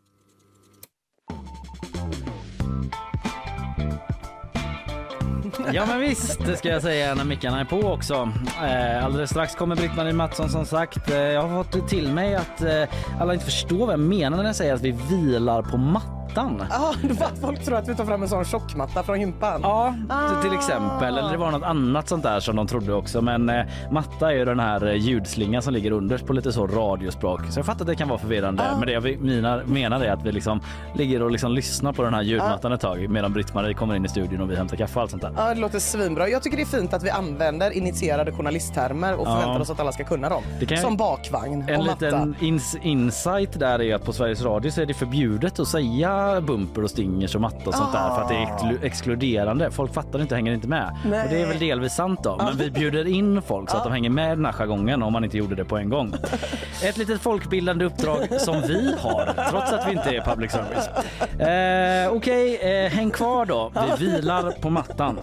Ja men visst, det ska jag säga när mickarna är på också. Alldeles strax kommer Britt-Marie Mattsson som sagt. Jag har fått till mig att alla inte förstår vad jag menar när jag säger att vi vilar på mattan mattan. Ja, det var att folk tror att vi tar fram en sån tjockmatta från gympan. Ja, till exempel. Eller det var något annat sånt där som de trodde också. Men matta är ju den här ljudslingan som ligger under på lite så radiospråk. Så jag fattar att det kan vara förvirrande. Men det jag menar är att vi liksom ligger och liksom lyssnar på den här ljudmattan ett tag medan Britt-Marie kommer in i studion och vi hämtar kaffe och allt sånt där. Ja, det låter svinbra. Jag tycker det är fint att vi använder initierade journalisttermer och förväntar oss att alla ska kunna dem. Som bakvagn en och matta. liten insight där är att på Sveriges Radio så är det förbjudet att säga bumper och stingers och matta och sånt där för att det är exkluderande. Folk fattar inte, hänger inte med. Nej. Och det är väl delvis sant då. Men vi bjuder in folk så att de hänger med den här jargongen om man inte gjorde det på en gång. Ett litet folkbildande uppdrag som vi har, trots att vi inte är public service. Okej, häng kvar då. Vi vilar på mattan.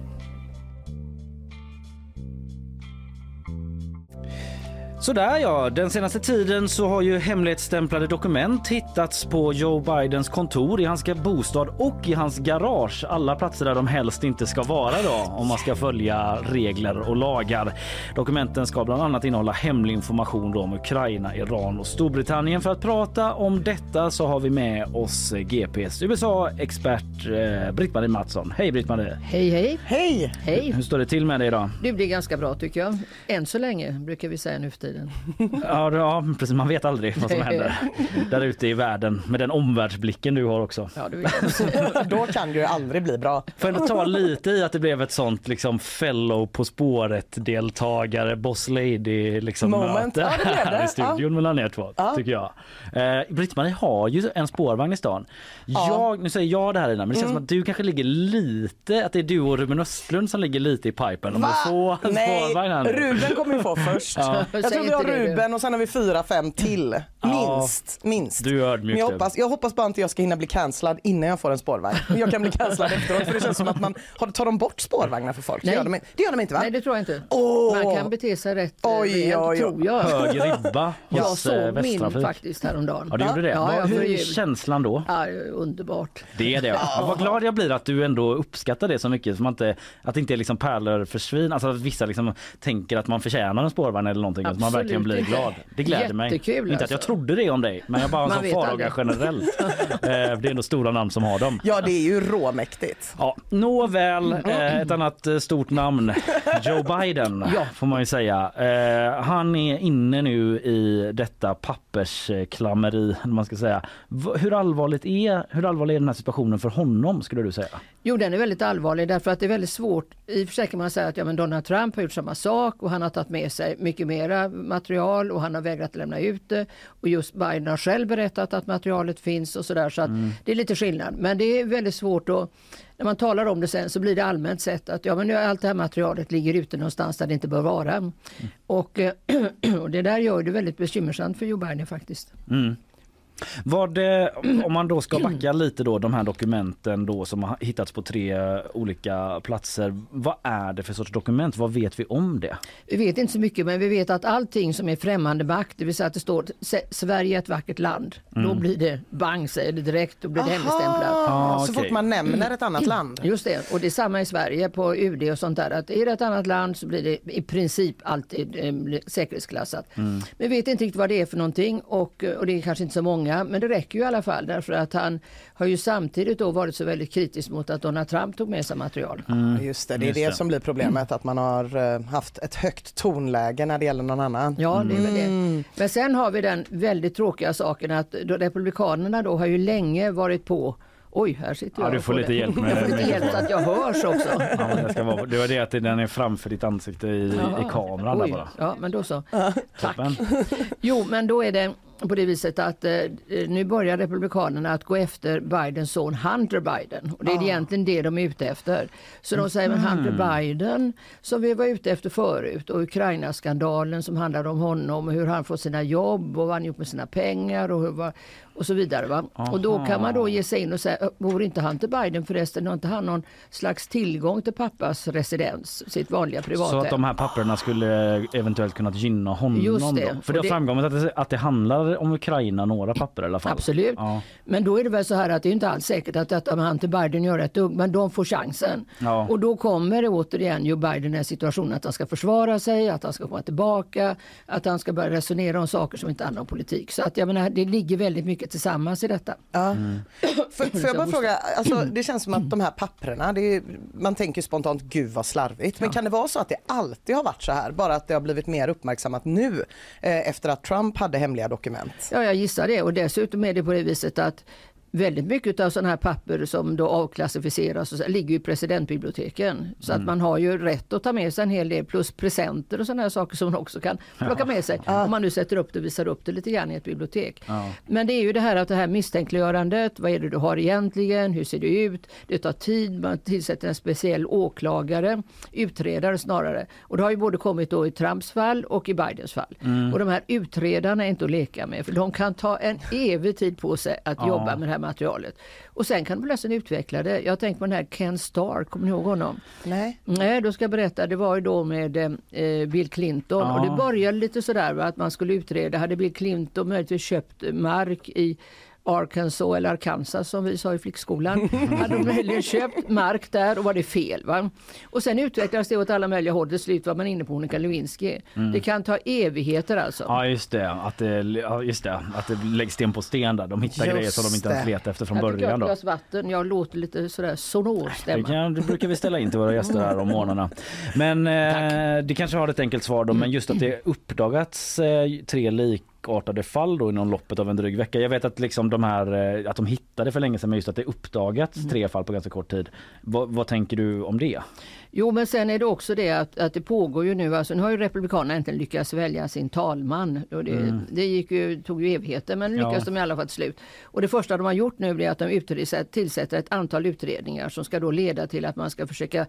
Sådär ja, den senaste tiden så har ju hemlighetsstämplade dokument hittats på Joe Bidens kontor, i hans bostad och i hans garage. Alla platser där de helst inte ska vara då, om man ska följa regler och lagar. Dokumenten ska bland annat innehålla hemlig information då om Ukraina, Iran och Storbritannien. För att prata om detta så har vi med oss GPs USA-expert Britt-Marie Mattsson. Hej Britt-Marie. Hej, hej. Hej. Hej. Hur står det till med dig idag? Det blir ganska bra tycker jag. Än så länge brukar vi säga nu för tiden. Ja, precis. Man vet aldrig vad som händer där ute i världen med den omvärldsblicken du har också. Ja, det vet. Då kan det ju aldrig bli bra. För att ta lite i att det blev ett sånt liksom fellow På spåret-deltagare, boss lady liksom moment. Möte Ja, det här i studion mellan er två, tycker jag. Britt-Marie har ju en spårvagn i stan. Nu säger jag det här innan, men det känns som att du kanske ligger lite, att det är du och Ruben Östlund som ligger lite i pipen om att få en spårvagn här nu. Ruben kommer ju få först. Jag tror vi har Ruben och sen har vi 4-5 till. Minst. Du är ödmjuk. Jag hoppas bara inte jag ska hinna bli cancellad innan jag får en spårvagn. Jag kan bli cancellad efteråt, för det känns som att man tar de bort spårvagnar för folk. Det gör de inte, va? Nej, det tror jag inte. Man kan bete sig rätt tror jag. Hög ribba. Jag såg min faktiskt häromdagen. Ja, du gjorde det. Ja, hur är känslan då? Ja, underbart. Det är det. Vad glad jag blir att du ändå uppskattar det så mycket, som att det inte är liksom pärlor för svin. Alltså att vissa liksom tänker att man förtjänar en spårvagn eller någonting. Att man verkligen blir glad. Det gläder mig. Jättekul, inte att jag trodde det om dig, men jag bara har en sån farhåga generellt. Det är ändå stora namn som har dem. Ja, det är ju råmäktigt. Ja, nåväl, ett annat stort namn, Joe Biden, får man ju säga. Han är inne nu i detta pappersklammeri, man ska säga. Hur allvarlig är den här situationen för honom, skulle du säga? Jo, den är väldigt allvarlig därför att det är väldigt svårt. I och för sig kan man säga att men Donald Trump har gjort samma sak och han har tagit med sig mycket mera material och han har vägrat lämna ut det. Och just Biden har själv berättat att materialet finns och sådär, så att det är lite skillnad. Men det är väldigt svårt att, när man talar om det sen så blir det allmänt sett att men nu allt det här materialet ligger ute någonstans där det inte bör vara. Och det där gör det väldigt bekymmersamt för Joe Biden faktiskt. Om man då ska backa lite då, de här dokumenten då som har hittats på 3 olika platser, vad är det för sorts dokument? Vad vet vi om det? Vi vet inte så mycket, men vi vet att allting som är främmande makt, det vill säga att det står Sverige är ett vackert land, då blir det bang, säger det direkt, då blir det hemligstämplat. Så fort man nämner ett annat land. Just det, och det är samma i Sverige på UD och sånt där, att är det ett annat land så blir det i princip alltid säkerhetsklassat. Men vi vet inte riktigt vad det är för någonting och det är kanske inte så många. Men det räcker ju i alla fall, därför att han har ju samtidigt då varit så väldigt kritisk mot att Donald Trump tog med sig material. Just det, är det som blir problemet, att man har haft ett högt tonläge när det gäller någon annan. Ja, det är väl det. Men sen har vi den väldigt tråkiga saken att republikanerna då har ju länge varit på. Oj, här sitter jag. Du får lite hjälp med jag får lite hjälp så att jag hörs också. Det var det att den är framför ditt ansikte i kameran där bara. Ja, men då så. Tack. Jo, men då är det på det viset att nu börjar republikanerna att gå efter Bidens son Hunter Biden. Och det är egentligen det de är ute efter. Så de säger, men Hunter Biden som vi var ute efter förut, och Ukraina-skandalen som handlade om honom och hur han får sina jobb och vad han gjort med sina pengar och så vidare. Va? Och då kan man då ge sig in och säga, vore inte Hunter Biden förresten, har inte han någon slags tillgång till pappas residens, sitt vanliga privathem? Så att de här papperna skulle eventuellt kunna gynna honom. Just det. Då? För det har framkommit att det handlar om Ukraina, några papper i alla fall. Absolut. Ja. Men då är det väl så här att det är inte alls säkert att detta med Hunter Biden gör ett dugg, men de får chansen. Ja. Och då kommer det återigen Joe Biden i en situation att han ska försvara sig, att han ska komma tillbaka, att han ska börja resonera om saker som inte handlar om politik. Så att jag menar, det ligger väldigt mycket tillsammans i detta. Ja. Får jag bara fråga, alltså, det känns som att de här papperna, man tänker spontant gud vad slarvigt, men kan det vara så att det alltid har varit så här, bara att det har blivit mer uppmärksammat nu efter att Trump hade hemliga dokument? Ja, jag gissar det, och dessutom är det på det viset att väldigt mycket av sådana här papper som då avklassificeras och så, ligger i presidentbiblioteken. Så att man har ju rätt att ta med sig en hel del, plus presenter och sådana här saker som man också kan plocka med sig. Om man nu sätter upp det och visar upp det lite grann i ett bibliotek. Men det är ju det här att det här misstänkliggörandet, vad är det du har egentligen, hur ser det ut? Det tar tid, man tillsätter en speciell åklagare, utredare snarare. Och det har ju både kommit då i Trumps fall och i Bidens fall. Och de här utredarna är inte att leka med, för de kan ta en evig tid på sig att jobba med det här materialet. Och sen kan de plötsligt utveckla det. Jag tänkte på den här Ken Starr, kommer ni ihåg honom? Nej, då ska jag berätta. Det var ju då med Bill Clinton. Och det började lite sådär att man skulle utreda. Hade Bill Clinton möjligtvis köpt mark i Arkansas eller Arkansas som vi sa i flickskolan. Hade de möjligen köpt mark där och var det fel, va? Och sen utvecklades det åt alla möjliga håll. Till slut var man inne på Monica Lewinsky. Det kan ta evigheter alltså. Ja, just det. Att det läggs sten på sten där. De hittar grejer som de inte ens vet efter från början. Då. Jag vatten. Jag låter lite sådär sonor stämma. Det brukar vi ställa in till våra gäster här om morgnarna. Men det kanske har ett enkelt svar då. Men just att det uppdagats 3 likartade fall då inom loppet av en dryg vecka. Jag vet att liksom de här, att de hittade för länge sedan, men just att det uppdagats 3 fall på ganska kort tid. Vad tänker du om det? Jo, men sen är det också det att det pågår ju nu, alltså nu har ju Republikanerna inte lyckats välja sin talman. Och det tog ju evigheter, men lyckas de i alla fall till slut. Och det första de har gjort nu är att de tillsätter ett antal utredningar som ska då leda till att man ska försöka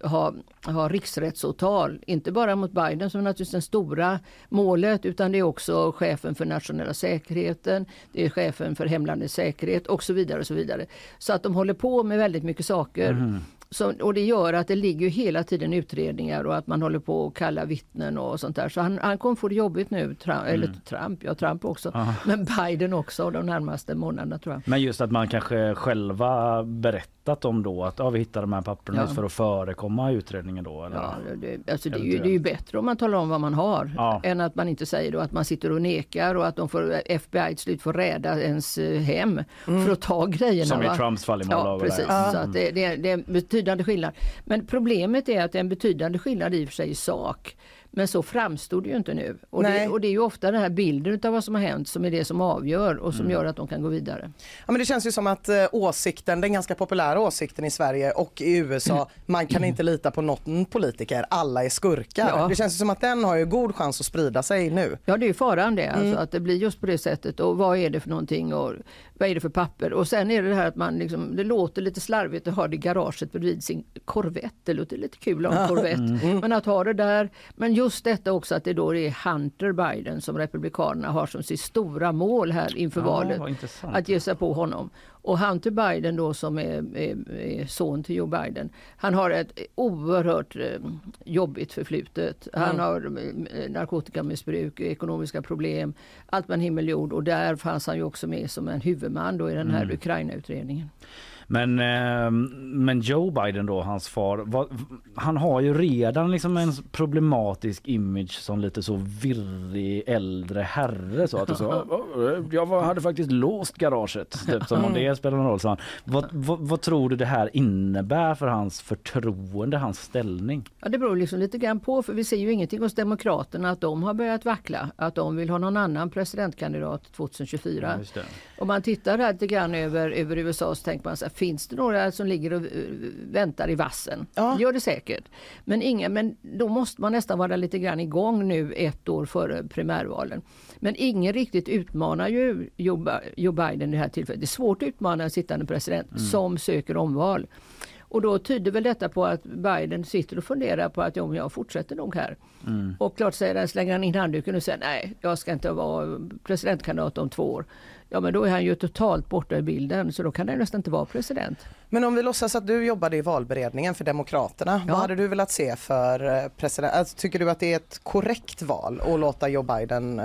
ha riksrättsåtal. Inte bara mot Biden som är naturligtvis det stora målet, utan det är också chefen för nationella säkerheten, det är chefen för hemlandets säkerhet och så vidare och så vidare. Så att de håller på med väldigt mycket saker. Och det gör att det ligger hela tiden utredningar och att man håller på att kalla vittnen och sånt där. Så han kommer få det jobbigt nu, Trump också, men Biden också de närmaste månaderna tror jag. Men just att man kanske själva berättat om då att vi hittar de här papperna för att förekomma utredningen då? Eller? Ja, det är ju bättre om man talar om vad man har än att man inte säger då att man sitter och nekar och att de får FBI till slut får rädda ens hem för att ta grejerna. Som i Trumps fall i Ja, precis. Så att det är en betydande skillnad. Men problemet är att det är en betydande skillnad i och för sig i sak. Men så framstod det ju inte nu. Och det är ju ofta den här bilden av vad som har hänt som är det som avgör och som gör att de kan gå vidare. Ja, men det känns ju som att den ganska populära åsikten i Sverige och i USA, man kan inte lita på någon politiker, alla är skurkar. Ja. Det känns ju som att den har ju god chans att sprida sig nu. Ja, det är ju faran det, alltså, att det blir just på det sättet. Och vad är det för någonting och vad är det för papper? Och sen är det här att man liksom, det låter lite slarvigt att ha det i garaget bredvid sin Corvette. Det låter lite kul att ha en Corvette. Men att ha det där, men just detta också att det då är Hunter Biden som republikanerna har som sitt stora mål här inför valet. Att ge sig på honom. Och Hunter Biden då som är son till Joe Biden, han har ett oerhört jobbigt förflutet. Han har narkotikamissbruk, ekonomiska problem, allt man himmel jord, och där fanns han ju också med som en huvudman då i den här Ukraina-utredningen. Men Joe Biden då, hans far, han har ju redan liksom en problematisk image som lite så virrig äldre herre, så att jag hade faktiskt låst garaget, typ, som om det spelar någon roll. Så han. Vad tror du det här innebär för hans förtroende, hans ställning? Ja, det beror liksom lite grann på, för vi ser ju ingenting hos Demokraterna att de har börjat vackla, att de vill ha någon annan presidentkandidat 2024. Ja, just det. Om man tittar här lite grann över USA så tänker man så här, finns det några som ligger och väntar i vassen? Ja. Gör det säkert. Men då måste man nästan vara lite grann igång nu 1 år före primärvalen. Men ingen riktigt utmanar ju Joe Biden det här tillfället. Det är svårt att utmana en sittande president som söker omval. Och då tyder väl detta på att Biden sitter och funderar på att jag fortsätter nog här. Och klart slänger han in handduken och säger nej, jag ska inte vara presidentkandidat om 2 år. Ja, men då är han ju totalt borta i bilden, så då kan han nästan inte vara president. Men om vi låtsas att du jobbade i valberedningen för Demokraterna, vad hade du velat se för president? Alltså, tycker du att det är ett korrekt val att låta Joe Biden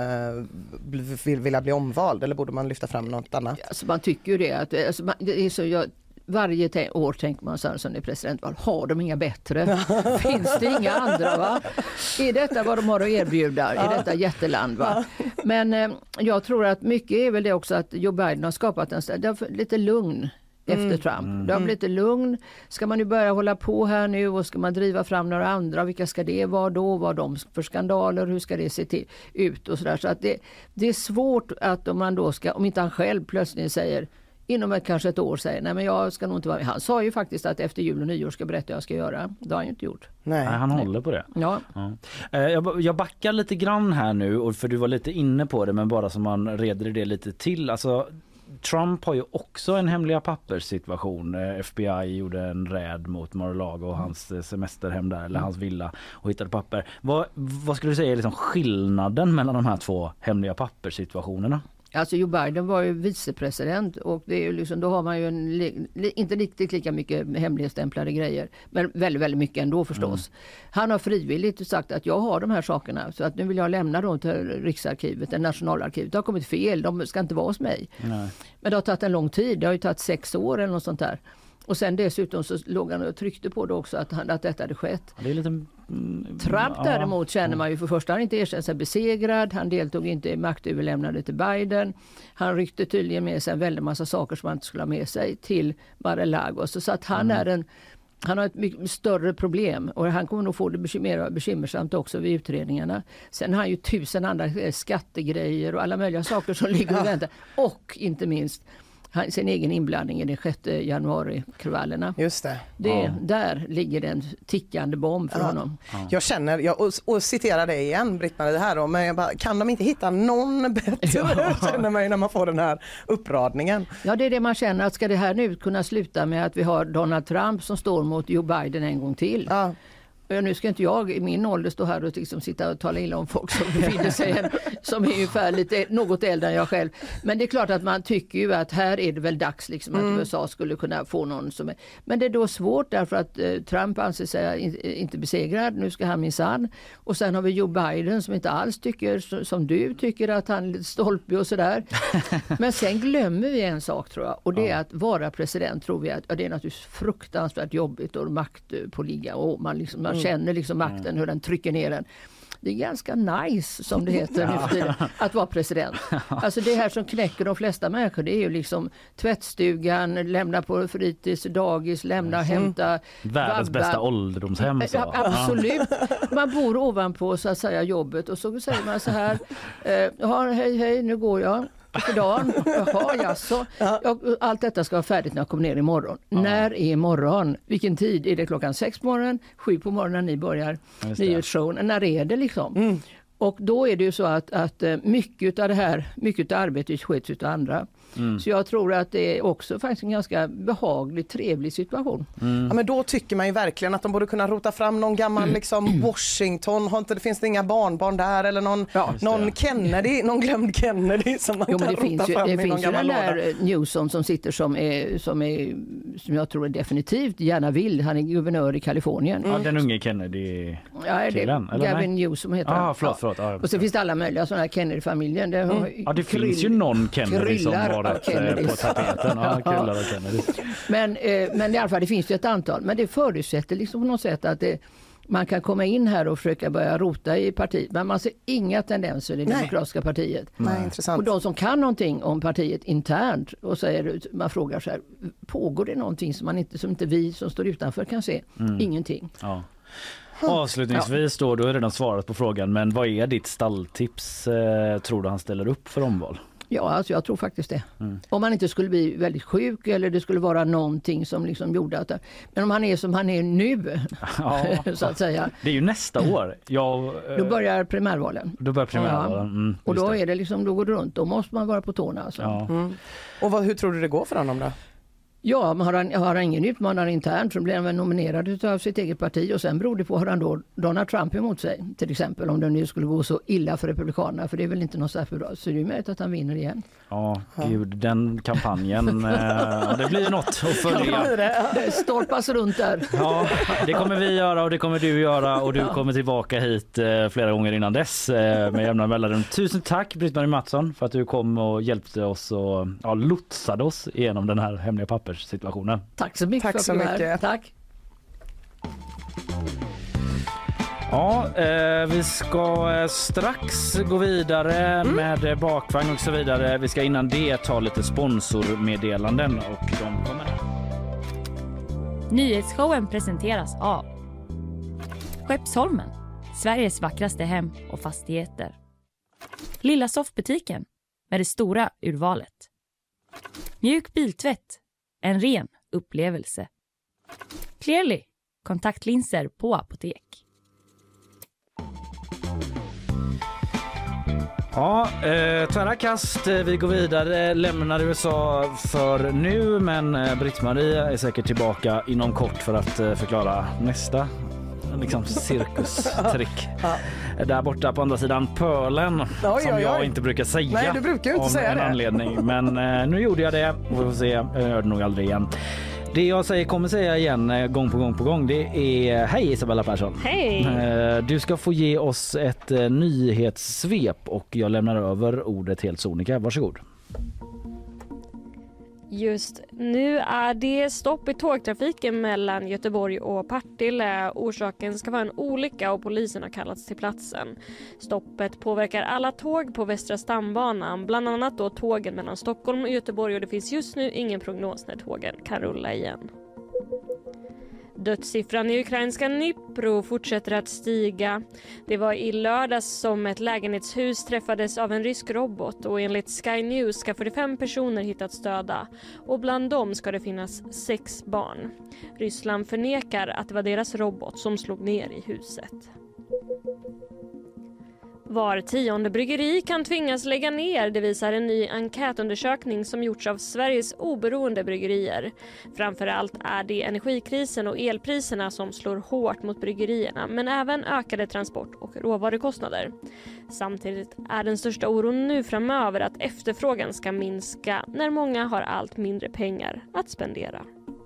vilja bli omvald, eller borde man lyfta fram något annat? Alltså, man tycker ju det. Det är så, varje år tänker man så här, som det är presidentval, har de inga bättre? Finns det inga andra, va? Är detta vad de har att erbjuda i detta jätteland, va? Men jag tror att mycket är väl det också att Joe Biden har skapat lite lugn efter Trump. Det har blivit lite lugn. Ska man nu börja hålla på här nu och ska man driva fram några andra? Vilka ska det vara då? Vad de för skandaler? Hur ska det se ut och sådär? Så att det är svårt att om man då ska, om inte han själv plötsligt säger inom kanske ett år säger, nej men jag ska nog inte vara. Han sa ju faktiskt att efter jul och nyår ska berätta vad jag ska göra. Det har han ju inte gjort. Nej, han håller på det. Ja. Jag backar lite grann här nu, och för du var lite inne på det, men bara som man reder det lite till. Alltså, Trump har ju också en hemliga papperssituation. FBI gjorde en räd mot Mar-a-Lago och hans semesterhem där, eller hans villa, och hittade papper. Vad skulle du säga är liksom skillnaden mellan de här två hemliga papperssituationerna? Alltså Joe Biden var ju vicepresident och det är ju liksom, då har man ju inte riktigt lika mycket hemligstämplade grejer, men väldigt, väldigt mycket ändå förstås. Han har frivilligt sagt att jag har de här sakerna, så att nu vill jag lämna dem till Riksarkivet, nationalarkivet. Det har kommit fel, de ska inte vara hos mig. Nej. Men det har tagit en lång tid, det har ju tagit 6 år eller något sånt där. Och sen dessutom så låg han och tryckte på det också att detta hade skett. Det är lite, Trump däremot känner man ju för första han inte erkänt sig besegrad. Han deltog inte i maktöverlämnande till Biden. Han ryckte tydligen med sig en väldigt massa saker som han inte skulle ha med sig till Mar-a-Lago. Så att han han har ett mycket större problem och han kommer nog få det bekymmersamt också vid utredningarna. Sen har han ju 1000 andra skattegrejer och alla möjliga saker som ligger och väntar. Och inte minst sin egen inblandning i den 6 januari-kravallerna. Just det. Där ligger en tickande bomb för honom. Jag känner, och citerar det igen, Britt-Marie, det här då, men jag bara, kan de inte hitta någon bättre? Känner man ju när man får den här uppradningen. Ja, det är det man känner, att ska det här nu kunna sluta med att vi har Donald Trump som står mot Joe Biden en gång till. Ja. Nu ska inte jag i min ålder stå här och liksom sitta och tala illa om folk som befinner sig som är ungefär något äldre än jag själv. Men det är klart att man tycker ju att här är det väl dags liksom att USA skulle kunna få någon som är. Men det är då svårt därför att Trump anser sig inte besegrad. Nu ska han minsann. Och sen har vi Joe Biden som inte alls tycker som du tycker att han är lite stolpig och sådär. Men sen glömmer vi en sak tror jag. Och det är att vara president tror vi att det är naturligtvis fruktansvärt jobbigt och makt på ligga och man känner liksom makten, hur den trycker ner den. Det är ganska nice, som det heter nu för tiden, att vara president. Alltså det här som knäcker de flesta människor, det är ju liksom tvättstugan, lämna på fritids, dagis, hämta världens bästa ålderdomshem. Ja, absolut. Man bor ovanpå så att säga jobbet och så säger man så här, hej, nu går jag. För dagen. Jaha, jaså. Allt detta ska vara färdigt när jag kommer ner imorgon. När är imorgon? Vilken tid? Är det klockan 6 på morgonen? 7 på morgonen när ni börjar nyhetsshowen? När är det liksom? Och då är det ju så att mycket av arbetet sköts utav andra. Så jag tror att det är också faktiskt en ganska behaglig, trevlig situation. Ja, men då tycker man ju verkligen att de borde kunna rota fram någon gammal liksom Washington. Finns det inga barnbarn där? Eller någon Kennedy, någon glömd Kennedy som man kan rota fram i någon gammal låda. Det finns ju den där Newsom som sitter som jag tror definitivt gärna vill. Han är guvernör i Kalifornien. Ja, den unge Kennedy. Ja, det är Gavin Newsom heter han. Förlåt. Och så finns det alla möjliga sådana här Kennedy-familjen. Det finns ju någon Kennedy som varit på tapeten. Men i alla fall det finns ju ett antal. Men det förutsätter liksom på något sätt att man kan komma in här och försöka börja rota i partiet. Men man ser inga tendenser i det demokratiska partiet. Nej, intressant. Och de som kan någonting om partiet internt och man frågar så här, pågår det någonting som inte vi som står utanför kan se? Ingenting. Ja. Avslutningsvis då är redan svarat på frågan, men vad är ditt stalltips? Tror du han ställer upp för omval? Ja, alltså jag tror faktiskt det. Om han inte skulle bli väldigt sjuk eller det skulle vara någonting som liksom gjorde att men om han är som han är nu så att säga. Det är ju nästa år. Då börjar primärvalen. Och då är det liksom, då går det runt. Då måste man vara på tårna alltså. Och hur tror du det går för honom då? Ja, men har han ingen utmanare internt så blir han väl nominerad av sitt eget parti och sen beror det på har han då Donald Trump emot sig till exempel om det nu skulle gå så illa för republikanerna för det är väl inte något särskilt bra så det är möjligt att han vinner igen. Ja, gud, den kampanjen det blir något att följa. Det stolpas runt där. Ja, det kommer vi göra och det kommer du göra och du kommer tillbaka hit flera gånger innan dess med jämna mellanrum. Tusen tack Britt-Marie Mattsson för att du kom och hjälpte oss och lotsade oss igenom den här hemliga papper. papperssituationen. Tack så mycket. Tack så mycket. Tack. Ja, vi ska strax gå vidare med bakvagn och så vidare. Vi ska innan det ta lite sponsormeddelanden och de kommer här. Nyhetsshowen presenteras av Skeppsholmen, Sveriges vackraste hem och fastigheter. Lilla soffbutiken med det stora urvalet. Mjuk biltvätt, en ren upplevelse. Clearly, kontaktlinser på apotek. Ja, tvära kast. Vi går vidare, lämnar USA för nu, men Britt-Marie är säkert tillbaka inom kort för att förklara nästa liksom cirkustrick. Där borta på andra sidan pölen, som jag inte brukar säga. Nej, du brukar ju inte säga det. Anledning. Men nu gjorde jag det och vi får se, jag gör det nog aldrig igen. Det jag kommer säga igen gång på gång, det är hej Isabella Persson. Hej! Du ska få ge oss ett nyhetssvep och jag lämnar över ordet helt sonika. Varsågod. Just nu är det stopp i tågtrafiken mellan Göteborg och Partille. Orsaken ska vara en olycka och polisen har kallats till platsen. Stoppet påverkar alla tåg på Västra stambanan, bland annat då tågen mellan Stockholm och Göteborg, och det finns just nu ingen prognos när tågen kan rulla igen. Dödssiffran i ukrainska Dnipro fortsätter att stiga. Det var i lördags som ett lägenhetshus träffades av en rysk robot och enligt Sky News ska 45 personer hittats döda och bland dem ska det finnas 6 barn. Ryssland förnekar att det var deras robot som slog ner i huset. Var 10:e bryggeri kan tvingas lägga ner, det visar en ny enkätundersökning som gjorts av Sveriges oberoende bryggerier. Framförallt är det energikrisen och elpriserna som slår hårt mot bryggerierna, men även ökade transport- och råvarukostnader. Samtidigt är den största oron nu framöver att efterfrågan ska minska när många har allt mindre pengar att spendera.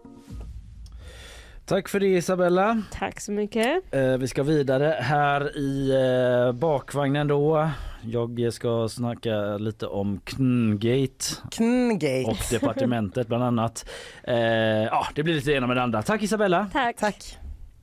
Tack för det Isabella. Tack så mycket. Vi ska vidare här i bakvagnen då. Jag ska snacka lite om Kngate och departementet bland annat. Ja, det blir lite ena med det andra. Tack Isabella. Tack.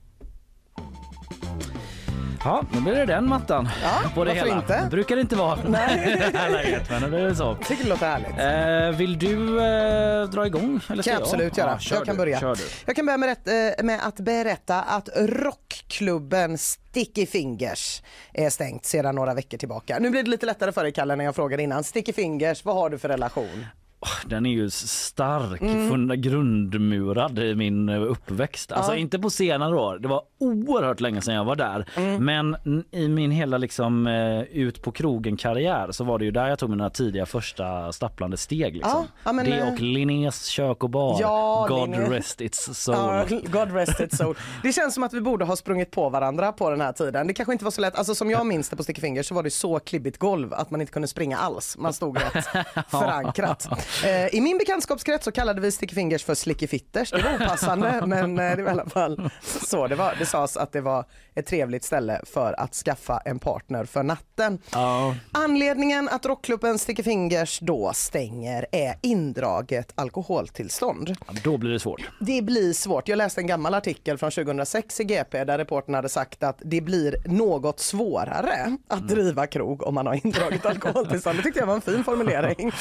Ja, nu blir det den mattan på det hela. Inte? Det brukar det inte vara. Nej. Men det är så. Jag tycker det låter härligt. Vill du dra igång? Eller kan jag absolut göra. Jag kan börja. Jag kan börja med att berätta att rockklubben Sticky Fingers är stängt sedan några veckor tillbaka. Nu blir det lite lättare för dig, Kalle, när jag frågade innan. Sticky Fingers, vad har du för relation? Den är ju stark, grundmurad i min uppväxt. Alltså inte på senare år. Det var oerhört länge sedan jag var där. Men i min hela liksom ut på krogen karriär så var det ju där jag tog mina tidiga första stapplande steg liksom. Det och Linnés kök och bar. God rest its soul. God rest its soul. Det känns som att vi borde ha sprungit på varandra på den här tiden. Det kanske inte var så lätt. Alltså som jag minns det på Sticky Fingers så var det så klibbigt golv att man inte kunde springa alls. Man stod rätt förankrat. I min bekantskapskrets så kallade vi Sticky Fingers för Slicky Fitters. Det var opassande, men det var i alla fall så. Det sades att det var ett trevligt ställe för att skaffa en partner för natten. Anledningen att rockklubben Sticky Fingers då stänger är indraget alkoholtillstånd. Då blir det svårt. Det blir svårt. Jag läste en gammal artikel från 2006 i GP där reportern hade sagt att det blir något svårare att driva krog om man har indraget alkoholtillstånd. Det tyckte jag var en fin formulering.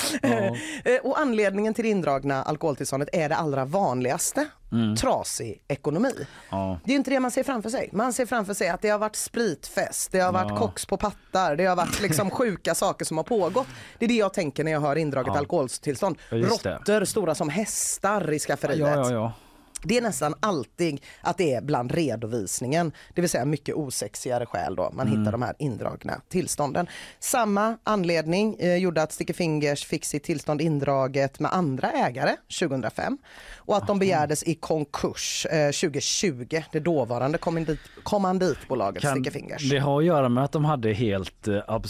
Och anledningen till det indragna alkoholtillståndet är det allra vanligaste. Trasig ekonomi. Det är inte det man ser framför sig. Man ser framför sig att det har varit spritfest, det har varit koks på pattar, det har varit liksom sjuka saker som har pågått. Det är det jag tänker när jag hör indraget alkoholtillstånd. Råttor stora som hästar i skafferiet. Det är nästan alltid att det är bland redovisningen, det vill säga mycket osexigare skäl då man hittar de här indragna tillstånden. Samma anledning gjorde att Sticky Fingers fick sitt tillstånd indraget med andra ägare 2005 och att de begärdes i konkurs 2020, det dåvarande kommanditbolaget Sticky Fingers. Det har att göra med att de hade helt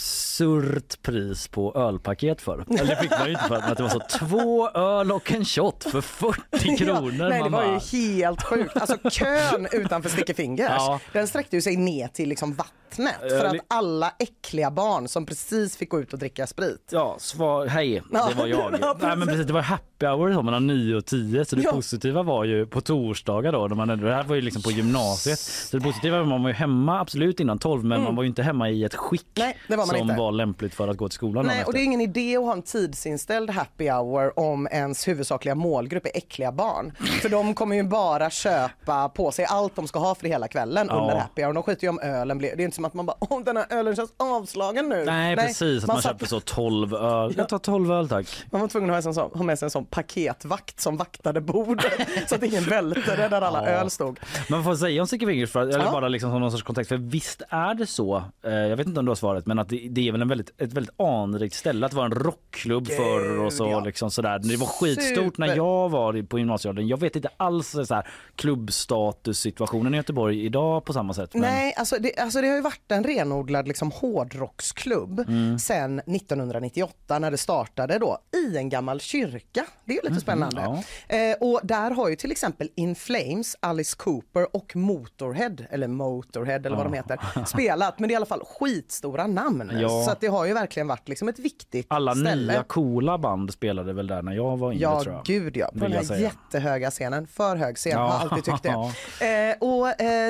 absurt pris på ölpaket för. Eller det fick man ju inte för att det var så 2 öl och en shot för 40 kronor. Nej, det var ju helt sjukt. Alltså kön utanför Sticky Fingers, den sträckte ju sig ner till liksom vatten vittnet för att alla äckliga barn som precis fick gå ut och dricka sprit. Ja, hej, det var jag. Nej, men precis, det var happy hour mellan 9 och 10, så det positiva var ju på torsdagar då, det här var ju liksom på gymnasiet. Så det positiva var att man var ju hemma absolut innan 12, men man var ju inte hemma i ett skick var lämpligt för att gå till skolan. Nej, och det är ingen idé att ha en tidsinställd happy hour om ens huvudsakliga målgrupp är äckliga barn. För de kommer ju bara köpa på sig allt de ska ha för hela kvällen under happy hour. De skiter ju om ölen blir. Det är inte som att man bara, den här ölen känns avslagen nu. Nej, precis. Att man köper så 12 öl. Jag tar 12 öl, tack. Man var tvungen att ha med sig en sån paketvakt som vaktade bordet så att ingen välte det där alla öl stod. Man får säga om Sticky Fingers eller bara liksom som någon sorts kontext. För visst är det så, jag vet inte om du har svaret, men att det är väl ett väldigt anrikt ställe att vara en rockklubb för och så liksom sådär. Det var skitstort när jag var på gymnasieåldern. Jag vet inte alls så här klubbstatussituationen i Göteborg idag på samma sätt. Men... Nej, alltså det har ju varit en renodlad liksom hårdrocksklubb sedan 1998 när det startade då i en gammal kyrka. Det är lite spännande. Och där har ju till exempel In Flames, Alice Cooper och Motorhead eller vad de heter spelat, men det är i alla fall skitstora namn. Så att det har ju verkligen varit liksom ett viktigt alla ställe. Nya coola band spelade väl där när jag var inne, tror jag. Gud ja, på den här jättehöga scenen, för hög scen, har alltid tyckt det. Och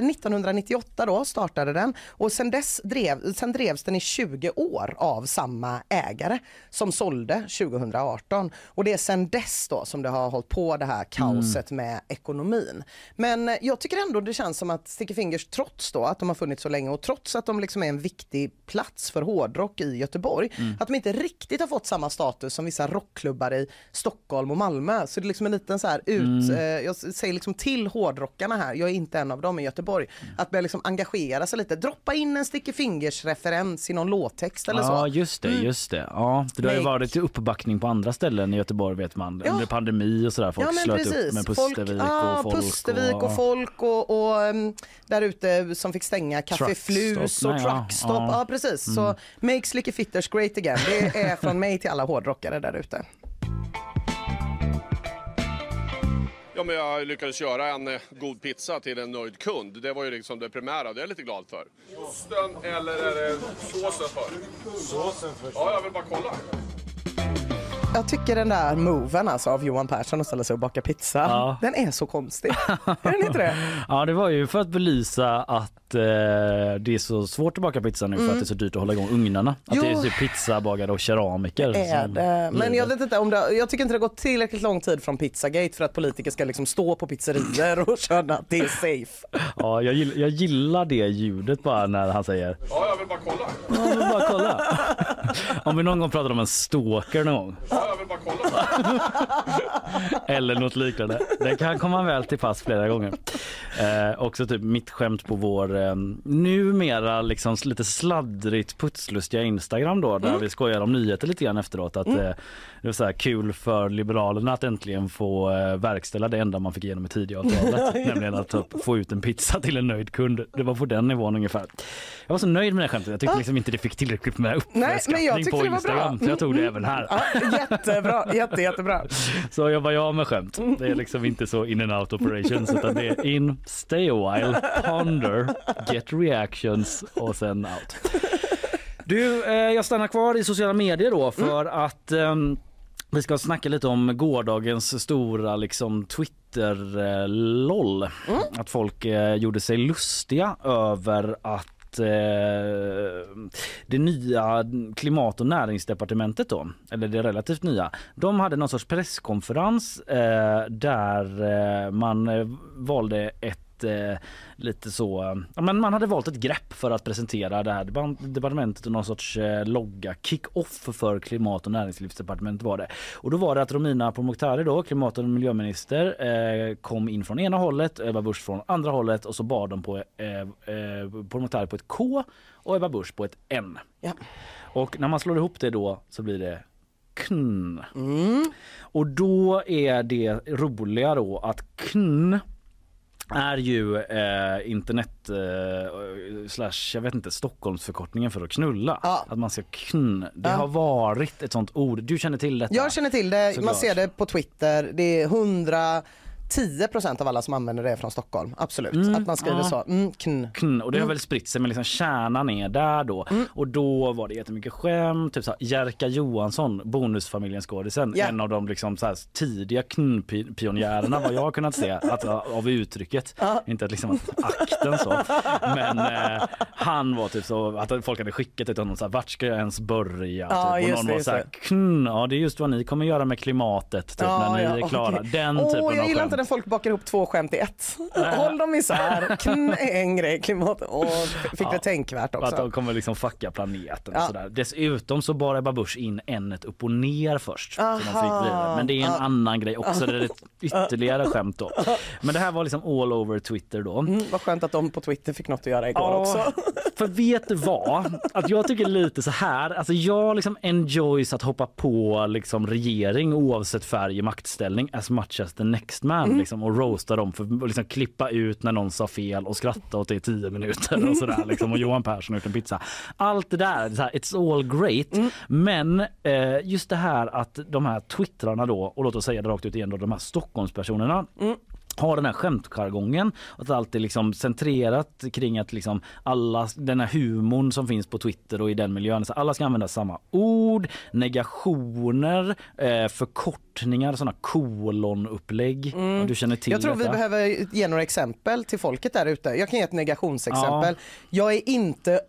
1998 då startade den och sen drevs den i 20 år av samma ägare som sålde 2018, och det är sen dess då som det har hållit på det här kaoset med ekonomin. Men jag tycker ändå det känns som att Sticky Fingers, trots då att de har funnits så länge och trots att de liksom är en viktig plats för hårdrock i Göteborg, att de inte riktigt har fått samma status som vissa rockklubbar i Stockholm och Malmö. Så det är liksom en liten så här jag säger liksom till hårdrockarna här, jag är inte en av dem i Göteborg, att börja liksom engagera sig lite, droppa in en Sticky Fingers referens i någon låttext eller så. Ja, just det. Ja, för det har ju varit uppbackning på andra ställen i Göteborg, vet man. Under pandemi och sådär, folk slöt upp med Pustervik och folk och där ute som fick stänga Café Flus och Truckstop. Ja, precis. Så make Sticky Fitters great again. Det är från mig till alla hårdrockare där ute. Ja, men jag lyckades göra en god pizza till en nöjd kund. Det var ju liksom det primära, det är jag lite glad för. Osten eller är det såsen för? Såsen först. Ja, jag vill bara kolla. Jag tycker den där moven alltså av Johan Persson att ställa sig och baka pizza, den är så konstig. Är den inte det? Ja, det var ju för att belysa att det är så svårt att baka pizza nu för att det är så dyrt att hålla igång ugnarna. Att det är typ pizzabagare och keramiker. Men jag vet inte om jag tycker inte det har gått tillräckligt lång tid från Pizzagate för att politiker ska liksom stå på pizzerior och känna att det är safe. Ja, jag gillar det ljudet bara när han säger. Ja, jag vill bara kolla. Ja, jag vill bara kolla. Om vi någon gång pratar om en stalker någon gång. Ja, jag vill bara kolla. Eller något liknande. Det kan komma väl till pass flera gånger. Också typ mitt skämt på vår numera liksom lite sladdrigt putslustiga Instagram då, där vi skojar om nyheter lite grann efteråt, att det var så här kul för Liberalerna att äntligen få verkställa det enda man fick igenom i Tidöavtalet, nämligen att få ut en pizza till en nöjd kund. Det var på den nivån ungefär. Jag var så nöjd med det skämtet. Jag tyckte liksom inte det fick tillräckligt med uppskattning på Instagram, så jag tog det även här. Jättebra, jättebra. Så jobbar jag med skämt. Det är liksom inte så in and out operations, utan det är in, stay a while, ponder, get reactions och sen out. Du, jag stannar kvar i sociala medier då för att vi ska snacka lite om gårdagens stora liksom Twitter-loll. Att folk gjorde sig lustiga över att det nya klimat- och näringsdepartementet då, eller det relativt nya, de hade någon sorts presskonferens där man valde ett lite så, men man hade valt ett grepp för att presentera det här departementet och någon sorts logga, kick-off för klimat- och näringslivsdepartementet var det. Och då var det att Romina Pourmokhtari då, klimat- och miljöminister, kom in från ena hållet, Ebba Busch från andra hållet, och så bar de på Pourmokhtari på ett K och Ebba Busch på ett N. Ja. Och när man slår ihop det då så blir det KN. Och då är det roliga då att KN är ju internet jag vet inte, Stockholmsförkortningen för att knulla. Att man ska det har varit ett sånt ord. Du känner till detta? Jag känner till det. Man ser det på Twitter. Det är 10% av alla som använder det är från Stockholm. Absolut. Att man skriver så. Kn. Och det har väl spritt sig med liksom kärnan ner där då. Och då var det jättemycket skämt. Typ så här, Jerka Johansson, Bonusfamiljens skådisen. En av de liksom så här tidiga kn-pionjärerna vad jag har kunnat se av uttrycket. Inte att liksom akten så. Men han var typ så att folk hade skickat ut honom så här, vart ska jag ens börja? Typ. Och någon var så här, det är just vad ni kommer göra med klimatet typ, när ni är klara. Den typen av jag gillar skämt. Inte när folk bakar ihop 2 skämt i ett. Håll dem isär. Kn är en grej, klimat. Fick det tänkvärt också. Att de kommer liksom fucka planeten och sådär. Dessutom så bar Ebba Busch in ämnet upp och ner först. Så de fick vidare. Men det är en annan grej också. Det är ett ytterligare skämt då. Men det här var liksom all over Twitter då. Vad skönt att de på Twitter fick något att göra igår också. För vet du vad? Att jag tycker lite så här. Alltså jag liksom enjoys att hoppa på liksom regering oavsett färg i maktställning as much as the next man. Liksom, och roasta dem för att liksom klippa ut när någon sa fel och skratta åt det i 10 minuter och sådär. Liksom, och Johan Persson ut en pizza. Allt det där, så här, it's all great. Men just det här att de här twittrarna då, och låt oss säga det rakt ut igen då, de här Stockholmspersonerna har den här skämtjargongen och att allt är liksom centrerat kring att liksom alla, den här humorn som finns på Twitter och i den miljön, så alla ska använda samma ord, negationer, förkortningar, sådana kolonupplägg. Du känner till jag tror detta. Vi behöver ge några exempel till folket där ute. Jag kan ge ett negationsexempel. Jag är inte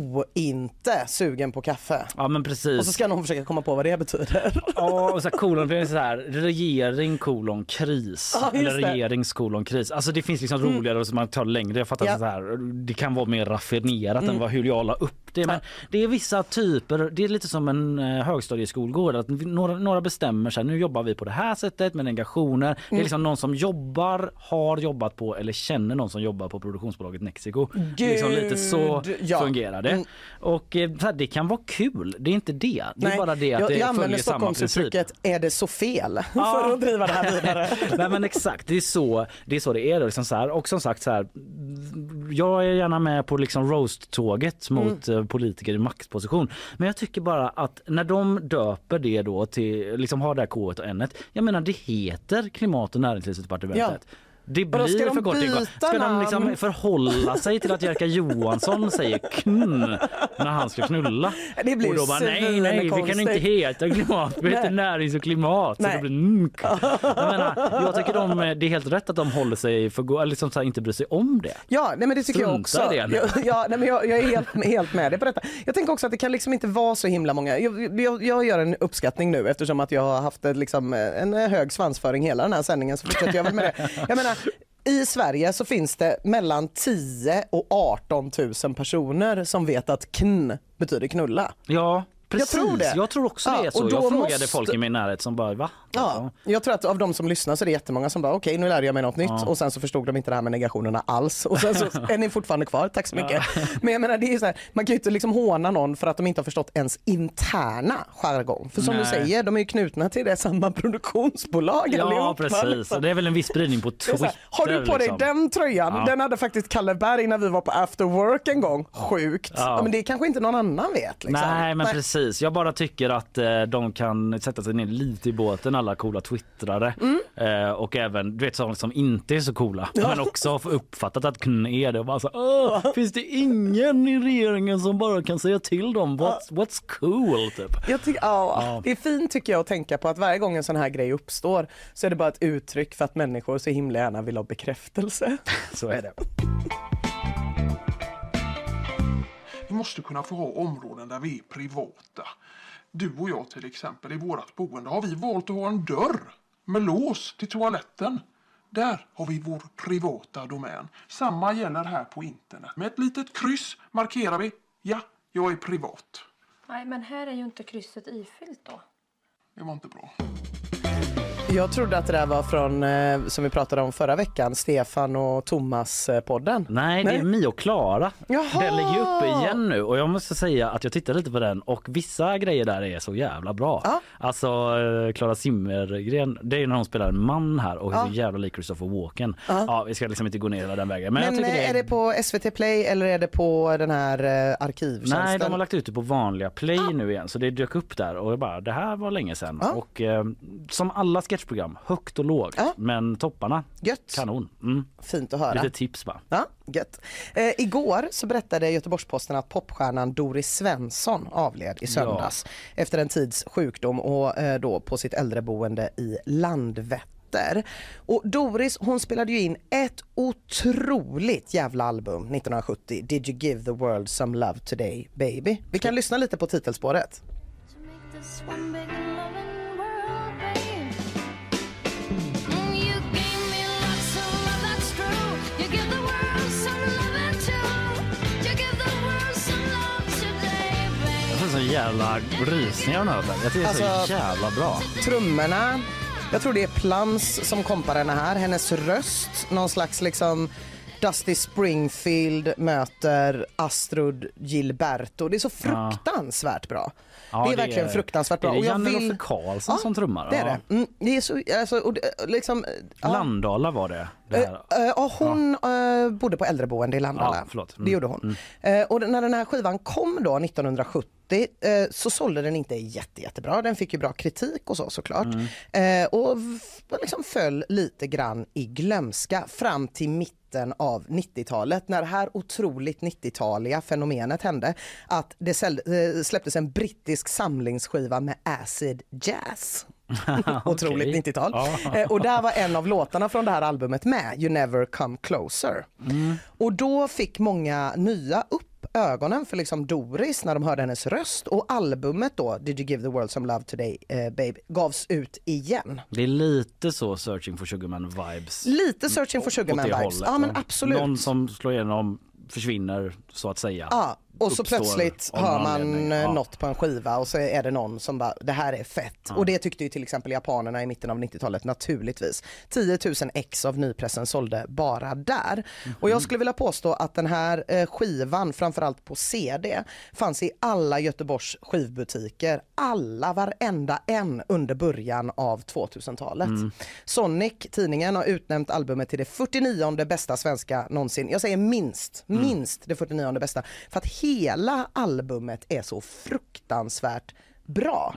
sugen på kaffe. Ja, men precis. Och så ska någon försöka komma på vad det betyder. Ja, och så här, kolon, det är så här regering kolon kris. Eller regerings kolon kris. Alltså det finns liksom roligare och så man tar längre. Jag fattar så här, det kan vara mer raffinerat än hur jag la upp det. Men det är vissa typer, det är lite som en högstadieskolgård. Att några bestämmer sig, nu jobbar vi på det här sättet med negationer. Det är liksom någon som har jobbat på eller känner någon som jobbar på produktionsbolaget Mexico. Det är liksom lite så fungerar det. Och det kan vara kul, det är inte det. Det är bara det att det följer samma princip. Är det så fel för att driva det här vidare? Nej, men exakt, det är så det är. Liksom så här. Och som sagt så här, jag är gärna med på liksom roast-tåget mot politiker i maktposition. Men jag tycker bara att när de döper det då till, liksom har det här K och N-et, jag menar det heter Klimat- och näringslivsdepartementet. Det blir för kort. Ska de liksom förhålla sig till att Jerka Johansson säger kn när han ska knulla? Det blir och då bara nej, vi kan inte heta klimat, vi heter närings och klimat. Så det blir jag tycker det är helt rätt att de håller sig för liksom så här, inte bryr sig om det. Ja, nej, men det tycker jag också. Jag är helt med dig på detta. Jag tänker också att det kan liksom inte vara så himla många. Jag gör en uppskattning nu eftersom att jag har haft liksom en hög svansföring hela den här sändningen, så fortsätter jag väl med det. Jag menar, i Sverige så finns det mellan 10 och 18 000 personer som vet att kn betyder knulla. Ja, precis. Jag tror också det är så. Jag frågade folk i min närhet som bara, va? Ja, jag tror att av de som lyssnar så är det jättemånga som bara, okej, nu lärde jag mig något nytt. Och sen så förstod de inte det här med negationerna alls. Och sen så är ni fortfarande kvar, tack så mycket. Men jag menar, det är så här, man kan ju inte liksom håna någon för att de inte har förstått ens interna jargong. För som du säger, de är ju knutna till det samma produktionsbolag. Ja, precis. Liksom. Det är väl en viss spridning på Twitter. Har du på dig den tröjan? Ja. Den hade faktiskt Kalle Berg när vi var på After Work en gång. Sjukt. Ja. Men det är kanske inte någon annan vet. Liksom. Nej, men precis. Jag bara tycker att de kan sätta sig ner lite i båten, alla coola twittrare. Och även, du vet, sådana som inte är så coola. Men också har uppfattat att kn är det. Och bara så, finns det ingen i regeringen som bara kan säga till dem what's cool, typ? Jag tycker, det är fint tycker jag att tänka på att varje gång en sån här grej uppstår så är det bara ett uttryck för att människor så himla gärna vill ha bekräftelse. Så är det. Vi måste kunna få ha områden där vi är privata. Du och jag till exempel, i vårt boende har vi valt att ha en dörr med lås till toaletten. Där har vi vår privata domän. Samma gäller här på internet. Med ett litet kryss markerar vi, ja, jag är privat. Nej, men här är ju inte krysset ifyllt då. Det var inte bra. Jag trodde att det där var från, som vi pratade om förra veckan, Stefan och Thomas-podden. Nej, det är Mio och Klara. Den ligger uppe igen nu och jag måste säga att jag tittar lite på den och vissa grejer där är så jävla bra. Alltså Klara Zimmergren, det är ju när hon spelar en man här och är så jävla lik Christopher Walken. Vi ska liksom inte gå ner hela den vägen. Men jag tycker är det på SVT Play eller är det på den här arkivtjänsten? Nej, de har lagt ut det på vanliga Play nu igen så det dök upp där och jag bara, det här var länge sedan. Och som alla sketcher sportsprogram. Högt och lågt, men topparna. Gött. Kanon. Fint att höra. Lite tips bara. Ja, gött. Igår så berättade Göteborgs-Posten att popstjärnan Doris Svensson avled i söndags efter en tids sjukdom och då på sitt äldreboende i Landvetter. Och Doris, hon spelade ju in ett otroligt jävla album 1970, Did you give the world some love today, baby? Vi kan lyssna lite på titelspåret. Så jävla rysningar av den. Jag tycker det är så jävla bra. Trummorna, jag tror det är Plans som kompar henne här. Hennes röst, någon slags liksom Dusty Springfield möter Astrud Gilberto. Det är så fruktansvärt bra. Ja, det är verkligen fruktansvärt bra. Är det Janne Loffe Karlsson som trummar? Det är det. Det är så, alltså, liksom, Landala var det här. Hon bodde på äldreboende i Landala. Det gjorde hon. Och när den här skivan kom då 1970 så sålde den inte jättebra. Den fick ju bra kritik och såklart. Och liksom föll lite grann i glömska fram till mitten av 90-talet när det här otroligt 90-taliga fenomenet hände att det släpptes en brittisk samlingsskiva med acid jazz. Otroligt 90-tal. Och där var en av låtarna från det här albumet med, You Never Come Closer. Och då fick många nya upp ögonen för liksom Doris när de hörde hennes röst, och albumet då, Did you give the world some love today, baby, gavs ut igen. Det är lite så Searching for Sugarman vibes. Lite Searching for Sugarman vibes. Hållet, ja, men absolut. Någon som slår igenom försvinner så att säga. Ja, och så plötsligt hör man något på en skiva och så är det någon som bara, det här är fett. Och det tyckte ju till exempel japanerna i mitten av 90-talet naturligtvis. 10 000 ex av nypressen sålde bara där. Och jag skulle vilja påstå att den här skivan, framförallt på CD, fanns i alla Göteborgs skivbutiker. Alla, varenda en under början av 2000-talet. Sonic, tidningen, har utnämnt albumet till det 49:e bästa svenska någonsin. Jag säger minst det 49:e bästa. För att hela albumet är så fruktansvärt bra.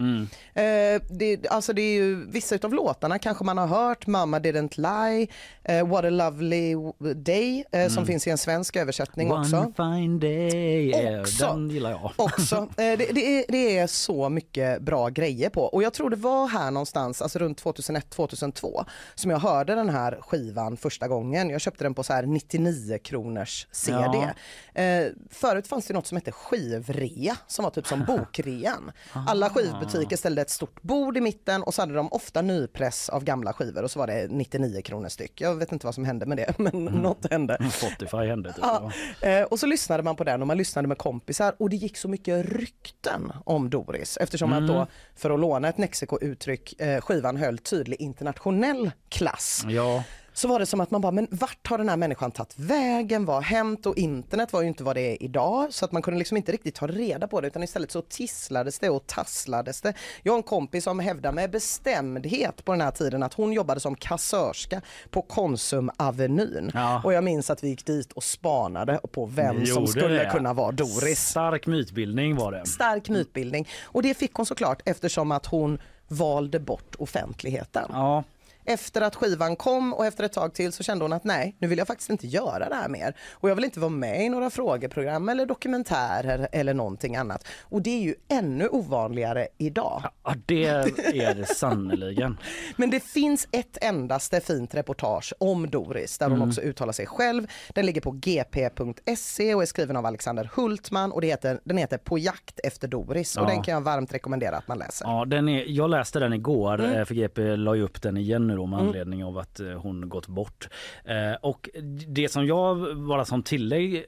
Det är ju vissa utav låtarna kanske man har hört, Mama Didn't Lie, What a Lovely Day som finns i en svensk översättning också. One Fine Day, den gillar jag. Också. Det är så mycket bra grejer på, och jag tror det var här någonstans, alltså runt 2001-2002 som jag hörde den här skivan första gången. Jag köpte den på så här 99 kronors CD. Förut fanns det något som hette skivrea som var typ som bokrean. Alla skivbutiker ställde ett stort bord i mitten och så hade de ofta nypress av gamla skivor och så var det 99 kronor styck. Jag vet inte vad som hände med det, men något hände. Spotify hände typ. Och så lyssnade man på den och man lyssnade med kompisar och det gick så mycket rykten om Doris eftersom att då, för att låna ett Mexiko-uttryck, skivan höll tydlig internationell klass. Ja. Så var det som att man bara, men vart har den här människan tagit vägen? Vad har hänt? Och internet var ju inte vad det är idag. Så att man kunde liksom inte riktigt ta reda på det, utan istället så tisslades det och tasslades det. Jag har en kompis som hävdar med bestämdhet på den här tiden att hon jobbade som kassörska på Konsumavenyn. Och jag minns att vi gick dit och spanade på vem som skulle kunna vara Doris. Stark mytbildning var det. Stark mytbildning. Och det fick hon såklart eftersom att hon valde bort offentligheten. Ja. Efter att skivan kom och efter ett tag till så kände hon att nej, nu vill jag faktiskt inte göra det här mer. Och jag vill inte vara med i några frågeprogram eller dokumentärer eller någonting annat. Och det är ju ännu ovanligare idag. Ja, det är det sannoliken. Men det finns ett endaste fint reportage om Doris där hon också uttalar sig själv. Den ligger på gp.se och är skriven av Alexander Hultman och den heter På jakt efter Doris. Och den kan jag varmt rekommendera att man läser. Ja, jag läste den igår för GP la ju upp den igen nu då med anledning av att hon gått bort. Och det som jag bara som tillägg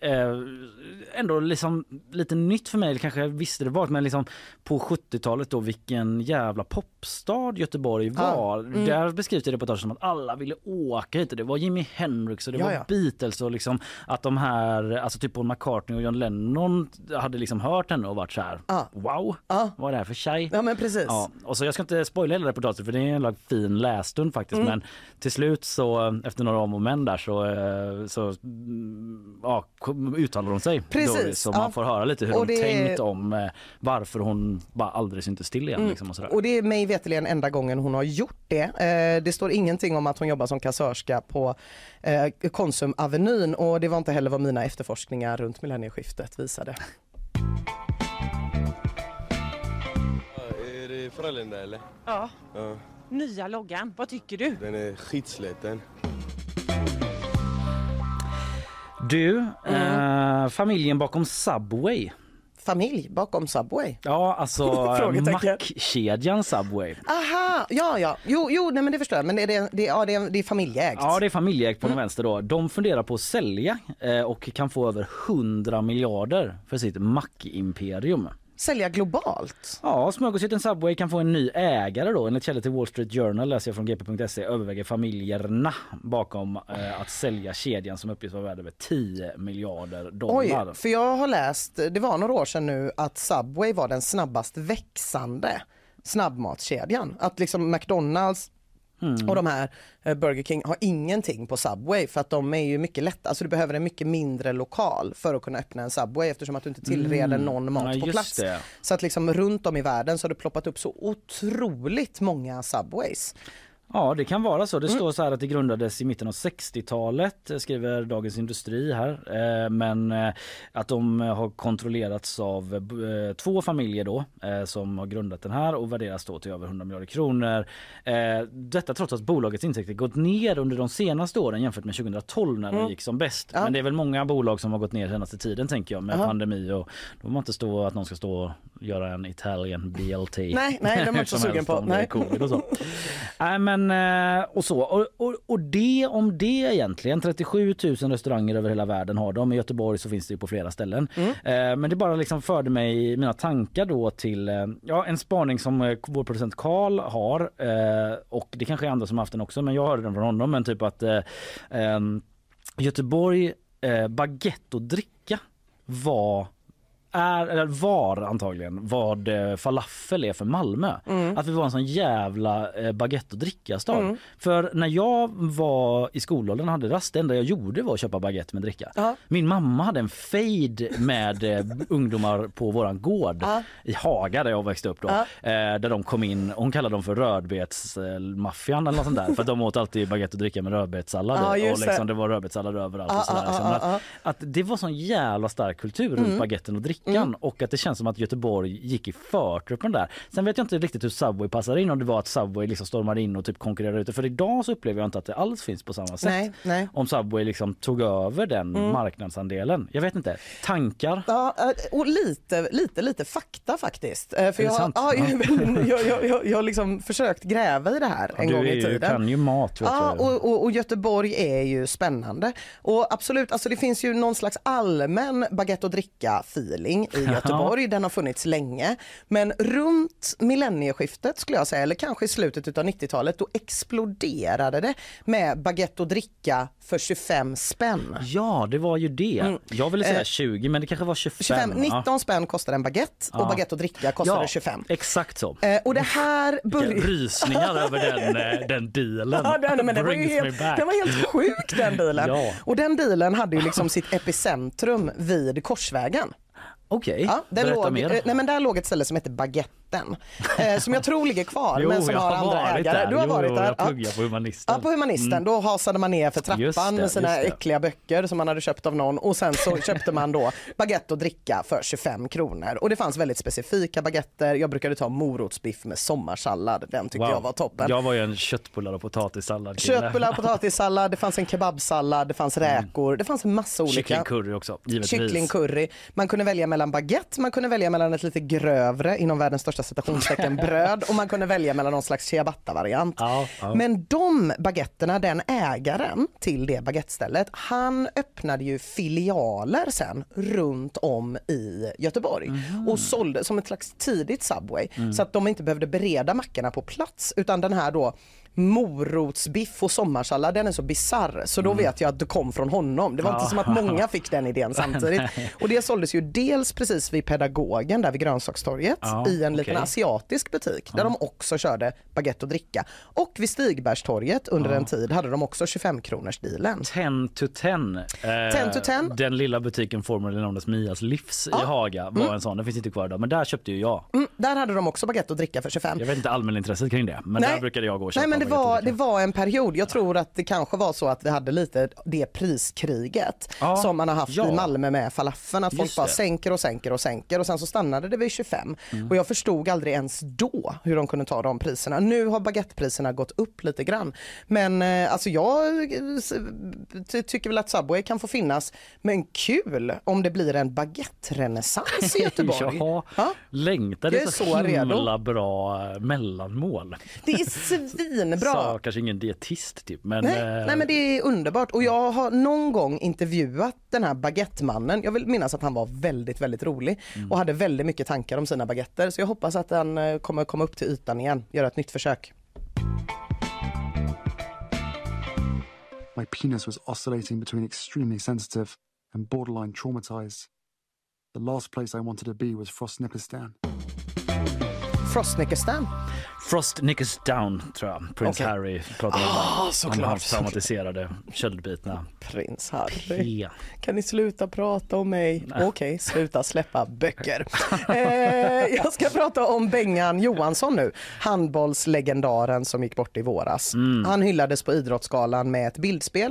ändå liksom lite nytt för mig, eller kanske jag visste det var, men liksom på 70-talet då vilken jävla popstad Göteborg var. Där beskrivs det reportaget som att alla ville åka hit. Det var Jimi Hendrix och det var Beatles och liksom att de här, alltså typ Paul McCartney och John Lennon hade liksom hört henne och varit så här: wow, vad är det här för tjej? Ja, men precis. Ja, och så jag ska inte spoila hela reportaget för det är en fin lässtund faktiskt. Men till slut så efter några om och men där så uttalar hon sig. Precis, Doris, så man får höra lite hur hon tänkt om varför hon bara aldrig syntes still igen. Liksom, och det är mig veterligen enda gången hon har gjort det. Det står ingenting om att hon jobbar som kassörska på Konsumavenyn, och det var inte heller vad mina efterforskningar runt millennieskiftet visade. Är det Frölunda eller? Ja. Nya loggan, vad tycker du? Den är skitsliten. Du, familjen bakom Subway. Familj bakom Subway? Ja, alltså mackkedjan Subway. Aha, ja. Jo, nej, men det förstår jag. Men det är familjeägt. Ja, det är familjeägt på den vänster då. De funderar på att sälja och kan få över 100 miljarder för sitt mackimperium. Sälja globalt? Ja, smörgåshytten Subway kan få en ny ägare då. Enligt källor till Wall Street Journal, läser jag från gp.se, överväger familjerna bakom att sälja kedjan som uppges vara värd över 10 miljarder dollar. Oj, för jag har läst, det var några år sedan nu, att Subway var den snabbast växande snabbmatskedjan. Att liksom McDonald's och de här Burger King har ingenting på Subway, för att de är ju mycket lätta. Alltså du behöver en mycket mindre lokal för att kunna öppna en Subway, eftersom att du inte tillreder någon mat på plats. Det. Så att liksom runt om i världen så har det ploppat upp så otroligt många Subways. Ja, det kan vara så. Det står så här att det grundades i mitten av 60-talet, skriver Dagens Industri här. Men att de har kontrollerats av 2 familjer då som har grundat den här och värderas då till över 100 miljarder kronor. Detta trots att bolagets intäkter gått ner under de senaste åren jämfört med 2012 när det gick som bäst. Men det är väl många bolag som har gått ner senaste tiden, tänker jag, med pandemi, och då får man inte stå att någon ska stå och göra en Italian BLT. Nej, de är inte så sugen på. Nej. COVID och så. Men och så och det om det egentligen 37 000 restauranger över hela världen har de. I Göteborg så finns det ju på flera ställen. Men det bara liksom förde mig mina tankar då till en spaning som vår producent Carl har, och det kanske är andra som har haft den också, men jag hörde den från honom, men typ att Göteborg baguette och dricka var antagligen vad falafel är för Malmö. Att vi var en sån jävla baguette och dricka-stad. För när jag var i skolåldern och hade rast, det enda jag gjorde var att köpa baguette med dricka. Min mamma hade en fade med ungdomar på våran gård i Haga där jag växte upp då. Där de kom in, hon kallade dem för rödbetsmaffian eller något sånt där, för de åt alltid baguette och dricka med rödbetssallad och liksom det var rödbetssallad överallt och sådär. Att det var sån jävla stark kultur runt baguetten och drickan, och att det känns som att Göteborg gick i förtruppen där. Sen vet jag inte riktigt hur Subway passar in, om det var att Subway liksom stormade in och typ konkurrerade ute, för idag så upplever jag inte att det alls finns på samma sätt. Nej. Om Subway liksom tog över den marknadsandelen. Jag vet inte. Tankar? Ja, och lite fakta faktiskt. För jag har liksom försökt gräva i det här en gång i tiden. Du kan ju mat. Och Göteborg är ju spännande. Och absolut, alltså det finns ju någon slags allmän baguette och dricka feeling i Göteborg. Den har funnits länge. Men runt millennieskiftet skulle jag säga, eller kanske i slutet av 90-talet, då exploderade det med baguette och dricka för 25 spänn. Ja, det var ju det. Jag ville säga 20, men det kanske var 25. 19 spänn kostade en baguette och baguette och dricka kostade 25. Exakt så. Och det här rysningar över den dealen. Den var helt sjuk, den dealen. Och den dealen hade ju liksom sitt epicentrum vid Korsvägen. Okej, berätta mer. Där låg ett ställe som heter Baguetten, som jag tror ligger kvar, men som har andra ägare. Du har varit där. Jag pluggar på Humanisten. Ja, på Humanisten. Då hasade man ner för trappan med sina äckliga böcker som man hade köpt av någon, och sen så köpte man då baguette och dricka för 25 kronor. Och det fanns väldigt specifika baguetter. Jag brukade ta morotsbiff med sommarsallad. Den tyckte jag var toppen. Jag var ju en köttbullar och potatissallad. Köttbullar och potatissallad, det fanns en kebabsallad, det fanns räkor, det fanns en massa olika. Kycklingcurry också, givetvis. Kycklingcurry. Man kunde välja mellan baguette, man kunde välja mellan ett lite grövre, inom världens största citationstecken, bröd, och man kunde välja mellan någon slags ciabatta-variant. Men de baguetterna, den ägaren till det baguettestället, han öppnade ju filialer sen runt om i Göteborg och sålde som ett slags tidigt Subway, så att de inte behövde bereda mackorna på plats, utan den här då morotsbiff och sommarsallad, den är så bizarr så då vet jag att det kom från honom. Det var inte som att många fick den idén samtidigt. Och det såldes ju dels precis vid Pedagogen där vid Grönsakstorget i en liten asiatisk butik där de också körde baguette och dricka. Och vid Stigbergstorget under en tid hade de också 25-kronors-dealen. 10 to 10. 10 to 10. Den lilla butiken formerly known as Mias Livs i Haga var en sån. Den finns inte kvar idag, men där köpte ju jag. Där hade de också baguette och dricka för 25. Jag vet inte allmänintresset kring det, men där brukade jag gå och köpa. Nej, men det var en period. Jag tror att det kanske var så att vi hade lite det priskriget som man har haft i Malmö med falafeln. Att folk bara sänker och sen så stannade det vid 25. Och jag förstod aldrig ens då hur de kunde ta de priserna. Nu har baguettepriserna gått upp lite grann. Men alltså jag tycker väl att Subway kan få finnas, men kul om det blir en baguette-renässans i Göteborg. Längtar det så himla bra mellanmål. Det är svinbra. Så kanske ingen dietist typ, men nej, men det är underbart. Och jag har någon gång intervjuat den här baguettemannen. Jag vill minnas att han var väldigt, väldigt rolig och hade väldigt mycket tankar om sina baguetter. Så jag hoppas att han kommer komma upp till ytan igen, göra ett nytt försök. My penis was oscillating between extremely sensitive and borderline traumatized. The last place I wanted to be was Frostnikistan. Frostnikistan? Frostnikistan tror jag. Prins Harry pratade om hans traumatiserade köldbitna. Prins Harry. Kan ni sluta prata om mig? Okej, sluta släppa böcker. Jag ska prata om Bengan Johansson nu. Handbollslegendaren som gick bort i våras. Han hyllades på Idrottsgalan med ett bildspel.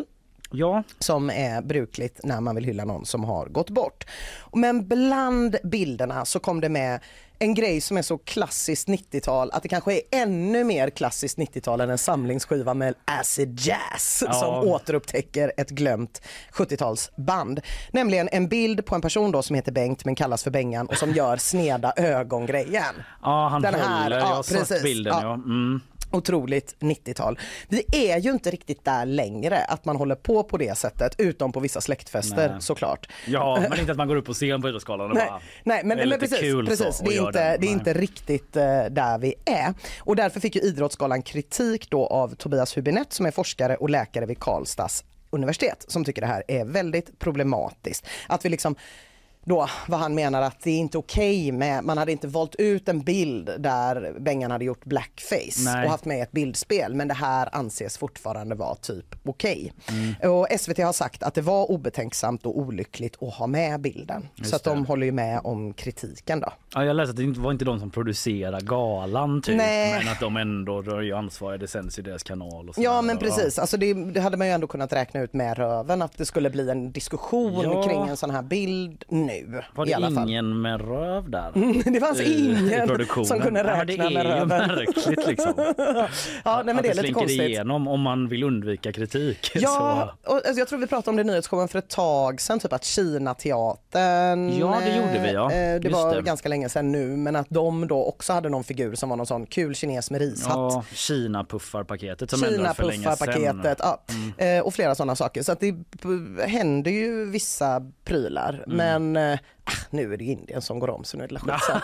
Som är brukligt när man vill hylla någon som har gått bort. Men bland bilderna så kom det med en grej som är så klassiskt 90-tal att det kanske är ännu mer klassiskt 90-tal än en samlingsskiva med acid jazz som återupptäcker ett glömt 70-talsband. Nämligen en bild på en person då som heter Bengt men kallas för Bengan och som gör sneda ögongrejen. Ja, han håller. Jag har sett bilden. Otroligt 90-tal. Vi är ju inte riktigt där längre att man håller på det sättet utom på vissa släktfester såklart. Ja, men inte att man går upp på scen på Idrottsgalan och Nej, men precis. Det är inte riktigt där vi är. Och därför fick ju Idrottsgalan kritik då av Tobias Hübinette som är forskare och läkare vid Karlstads universitet som tycker det här är väldigt problematiskt. Att vi liksom då vad han menar att det är inte okej med, man hade inte valt ut en bild där Bengan hade gjort blackface och haft med ett bildspel, men det här anses fortfarande vara typ okej. Och SVT har sagt att det var obetänksamt och olyckligt att ha med bilden. Just så att de håller ju med om kritiken då. Ja, jag läste att det var inte de som producerar galan typ, men att de ändå är ju ansvariga, det sänds i deras kanal. Och ja, men precis. Alltså det hade man ju ändå kunnat räkna ut med röven att det skulle bli en diskussion kring en sån här bild nu. Var det ingen med röv där? Det fanns ingen som kunde räkna med röven. Det är ju märkligt liksom. Men det är lite konstigt. Igenom om man vill undvika kritik. Ja, och, alltså, jag tror vi pratade om det i nyhetsshowen för ett tag sedan, typ att Kina-teatern. Ja, det gjorde vi, det var ganska länge sedan nu, men att de då också hade någon figur som var någon sån kul kines med rishatt. Ja, Kina-puffarpaketet som ändrades för länge sedan. Och flera sådana saker. Så att det händer ju vissa prylar, men nu är det Indien som går om, så nu är det skitsamma.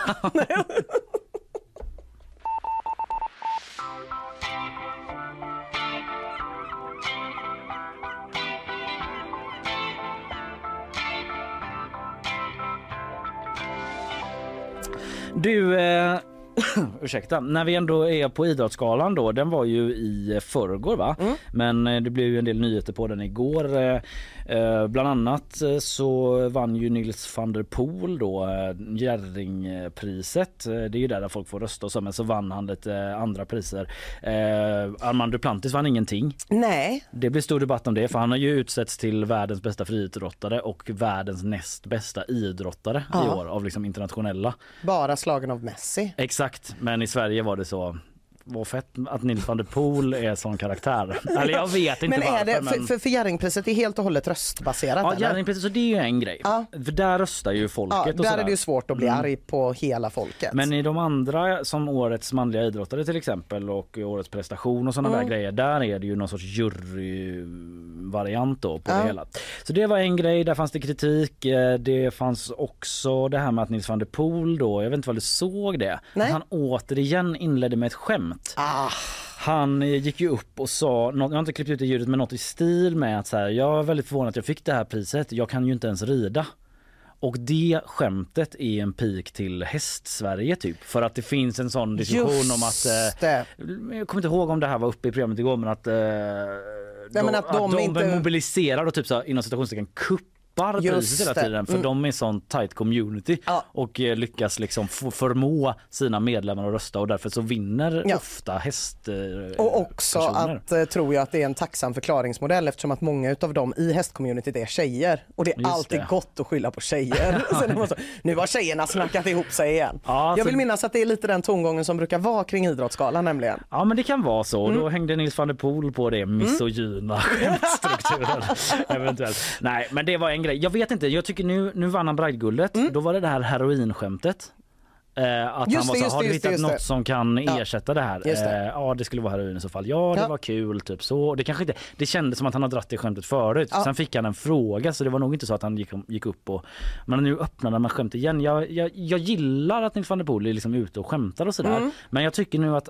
Du, ursäkta, när vi ändå är på Idrottsgalan då, den var ju i förrgår va? Men det blev ju en del nyheter på den igår. Bland annat så vann ju Nils van der Poel då Jerringpriset. Det är ju där folk får rösta och så, men så vann han lite andra priser. Armand Duplantis vann ingenting. Nej. Det blir stor debatt om det, för han har ju utsetts till världens bästa friidrottare och världens näst bästa idrottare i år av liksom internationella. Bara slagen av Messi. Exakt, men i Sverige var det så. Vad fett att Nils van der Poel är sån karaktär. Eller jag vet inte men varför. Men för Jerringpriset är helt och hållet röstbaserat. Ja, Jerringpriset, så det är ju en grej. För där röstar ju folket. Ja, och där är det ju svårt att bli arg på hela folket. Men i de andra, som årets manliga idrottare till exempel och årets prestation och sådana där grejer, där är det ju någon sorts juryvariant då på det hela. Så det var en grej, där fanns det kritik. Det fanns också det här med att Nils van der Poel då, jag vet inte vad du såg det. Han återigen inledde med ett skämt. Han gick ju upp och sa, jag har inte klippt ut det ljudet, men något i stil med att så här, jag är väldigt förvånad att jag fick det här priset, jag kan ju inte ens rida. Och det skämtet är en pik till häst-Sverige typ. För att det finns en sån diskussion om att... jag kommer inte ihåg om det här var uppe i programmet igår, men att, de mobiliserar och typ så inom situationstecken priset hela tiden, för de är en sån tight community och lyckas liksom förmå sina medlemmar att rösta, och därför så vinner ofta häst. Och också att tror jag att det är en tacksam förklaringsmodell, eftersom att många av dem i hästcommunityt är tjejer, och det är alltid gott att skylla på tjejer. Nu har tjejerna snackat ihop sig igen. Jag vill minnas att det är lite den tongången som brukar vara kring Idrottsgalan nämligen. Ja, men det kan vara så. Då hängde Nils van der Poel på det misogyna skämtstrukturen eventuellt. Nej, men det var en grej. Jag vet inte, jag tycker nu vann han Bragdguldet. Då var det här heroinskämtet. Att han har hittat något som kan ersätta det här. Det skulle vara heroin i så fall. Det var kul typ så. Det kanske inte, det kändes som att han har dratt det skämtet förut. Sen fick han en fråga, så det var nog inte så att han gick upp och, men nu öppnade man skämt igen. Jag gillar att Nils van der Poel är liksom ute och skämtar och sådär. Men jag tycker nu att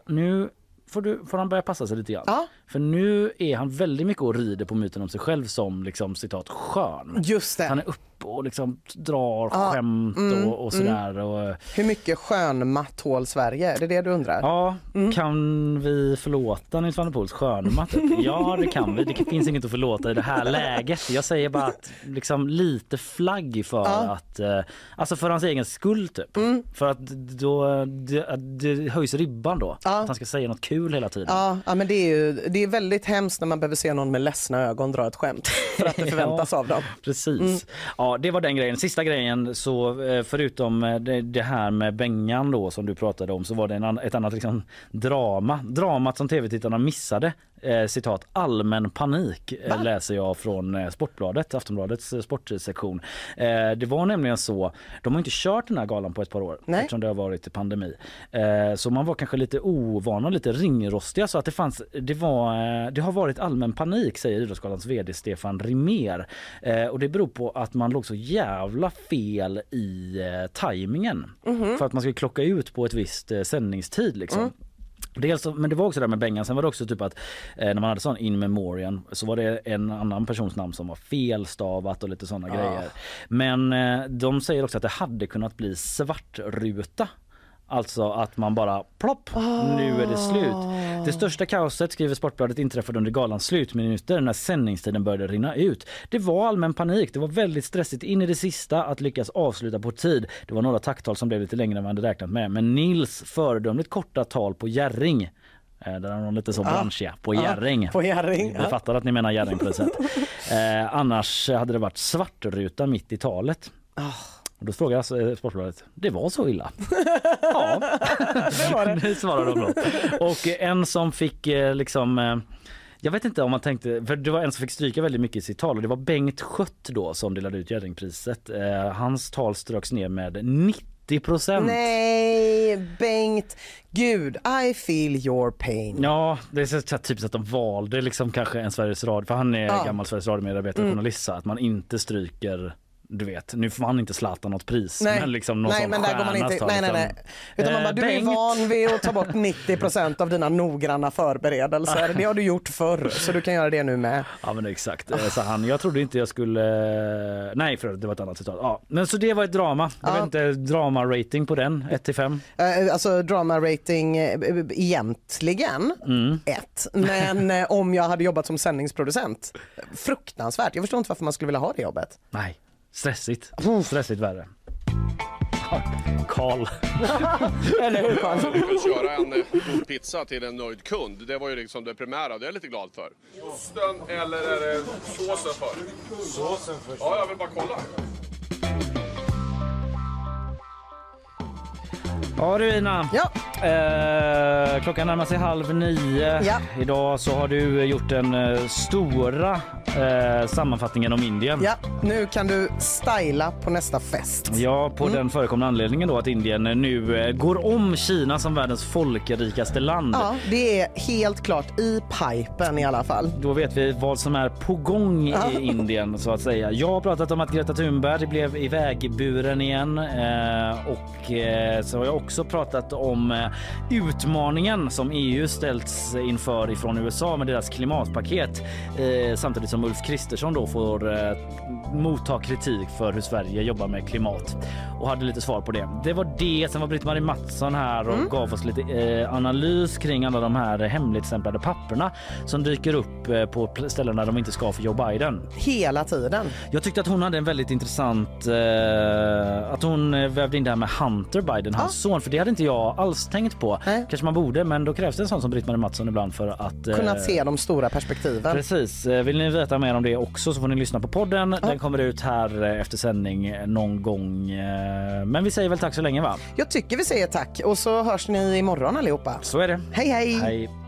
får han börja passa sig lite grann. För nu är han väldigt mycket och rider på myten om sig själv som liksom citat skön. Just det. Han är uppe och liksom drar skämt och sådär. Och... Hur mycket skönmatt tål Sverige? Är det det du undrar? Ja, kan vi förlåta Nils van der Poels skönmatt? Ja, det kan vi. Det finns inget att förlåta i det här läget. Jag säger bara att liksom lite flagg för att alltså för hans egen skull typ. För att då det höjs ribban då. Att han ska säga något kul hela tiden. Ja, men det är väldigt hemskt när man behöver se någon med ledsna ögon dra ett skämt för att det förväntas av dem. Precis. Ja, det var den grejen. Sista grejen, så förutom det här med Bengan då som du pratade om, så var det ett annat liksom dramat som tv-tittarna missade. Citat, allmän panik läser jag från Sportbladet, Aftonbladets sportsektion. Det var nämligen så, de har inte kört den här galan på ett par år eftersom det har varit pandemi. Så man var kanske lite ovan och lite ringrostiga, så att det har varit allmän panik, säger Idrottsgalans vd Stefan Rimér. Och det beror på att man låg så jävla fel i tajmingen för att man skulle klocka ut på ett visst sändningstid liksom. Dels, men det var också där med Bengan. Sen var det också typ att när man hade sån in memoriam så var det en annan persons namn som var felstavat och lite sådana grejer. Men de säger också att det hade kunnat bli svartruta. Alltså att man bara plopp, nu är det slut. Det största kaoset, skriver Sportbladet, inträffade under galans slutminuter när sändningstiden började rinna ut. Det var allmän panik, det var väldigt stressigt in i det sista att lyckas avsluta på tid. Det var några tacktal som blev lite längre än man hade räknat med. Men Nils föredömligt korta tal på Jerring, där är någon lite så branschig, på Jerring. På Jerring. Jag fattar att ni menar Jerring på det sätt. Annars hade det varit svartruta mitt i talet. Och då frågar Sportbladet, det var så illa? Ja, det var det. Svarade de då. Och en som fick liksom... Jag vet inte om man tänkte, för det var en som fick stryka väldigt mycket i sitt tal, och det var Bengt Schött då som delade ut Jerringpriset. Hans tal ströks ner med 90%. Nej, Bengt. Gud, I feel your pain. Ja, det är så typ att de valde liksom kanske en Sveriges Radio, för han är gammal Sveriges Radio-medarbetare och journalist, att man inte stryker... Du vet, nu får man inte Zlatan något pris. Nej, men liksom någon men där går man inte. Nej. Utan man bara, du är van vid att ta bort 90% av dina noggranna förberedelser. Det har du gjort förr, så du kan göra det nu med. Ja, men exakt. Så jag trodde inte jag skulle... Nej, för det var ett annat citat. Ja, men så det var ett drama. Jag vet inte, drama-rating på den, 1-5. Alltså drama-rating egentligen 1. Men om jag hade jobbat som sändningsproducent, fruktansvärt. Jag förstår inte varför man skulle vilja ha det jobbet. Nej. Stressigt värre. Karl. Eller hur, Karl? Vi lyckades göra en god pizza till en nöjd kund. Det var ju liksom det primära, det är jag lite glad för. Osten eller är det såsen för? Såsen för. Ja, jag vill bara kolla. Ja du Ina, klockan närmar sig 8:30. Ja. Idag så har du gjort den stora sammanfattningen om Indien. Ja, nu kan du styla på nästa fest. Ja, på den förekommande anledningen då att Indien nu går om Kina som världens folkrikaste land. Ja, det är helt klart i pipen i alla fall. Då vet vi vad som är på gång i Indien så att säga. Jag har pratat om att Greta Thunberg blev ivägburen igen och så har jag också pratat om utmaningen som EU ställts inför ifrån USA med deras klimatpaket, samtidigt som Ulf Kristersson då får motta kritik för hur Sverige jobbar med klimat och hade lite svar på det. Det var det. Sen var Britt-Marie Mattsson här och gav oss lite analys kring alla de här hemligstämplade papperna som dyker upp på ställen där de inte ska för Joe Biden. Hela tiden. Jag tyckte att hon hade en väldigt intressant att hon vävde in det här med Hunter Biden, hans son, för det hade inte jag alls tänkt på. Kanske man borde, men då krävs det en sån som Britt-Marie Mattsson ibland för att kunna se de stora perspektiven. Precis. Vill ni veta mer om det också så får ni lyssna på podden. Den kommer ut här efter sändning någon gång. Men vi säger väl tack så länge, va? Jag tycker vi säger tack och så hörs ni imorgon allihopa. Så är det. Hej hej! Hej.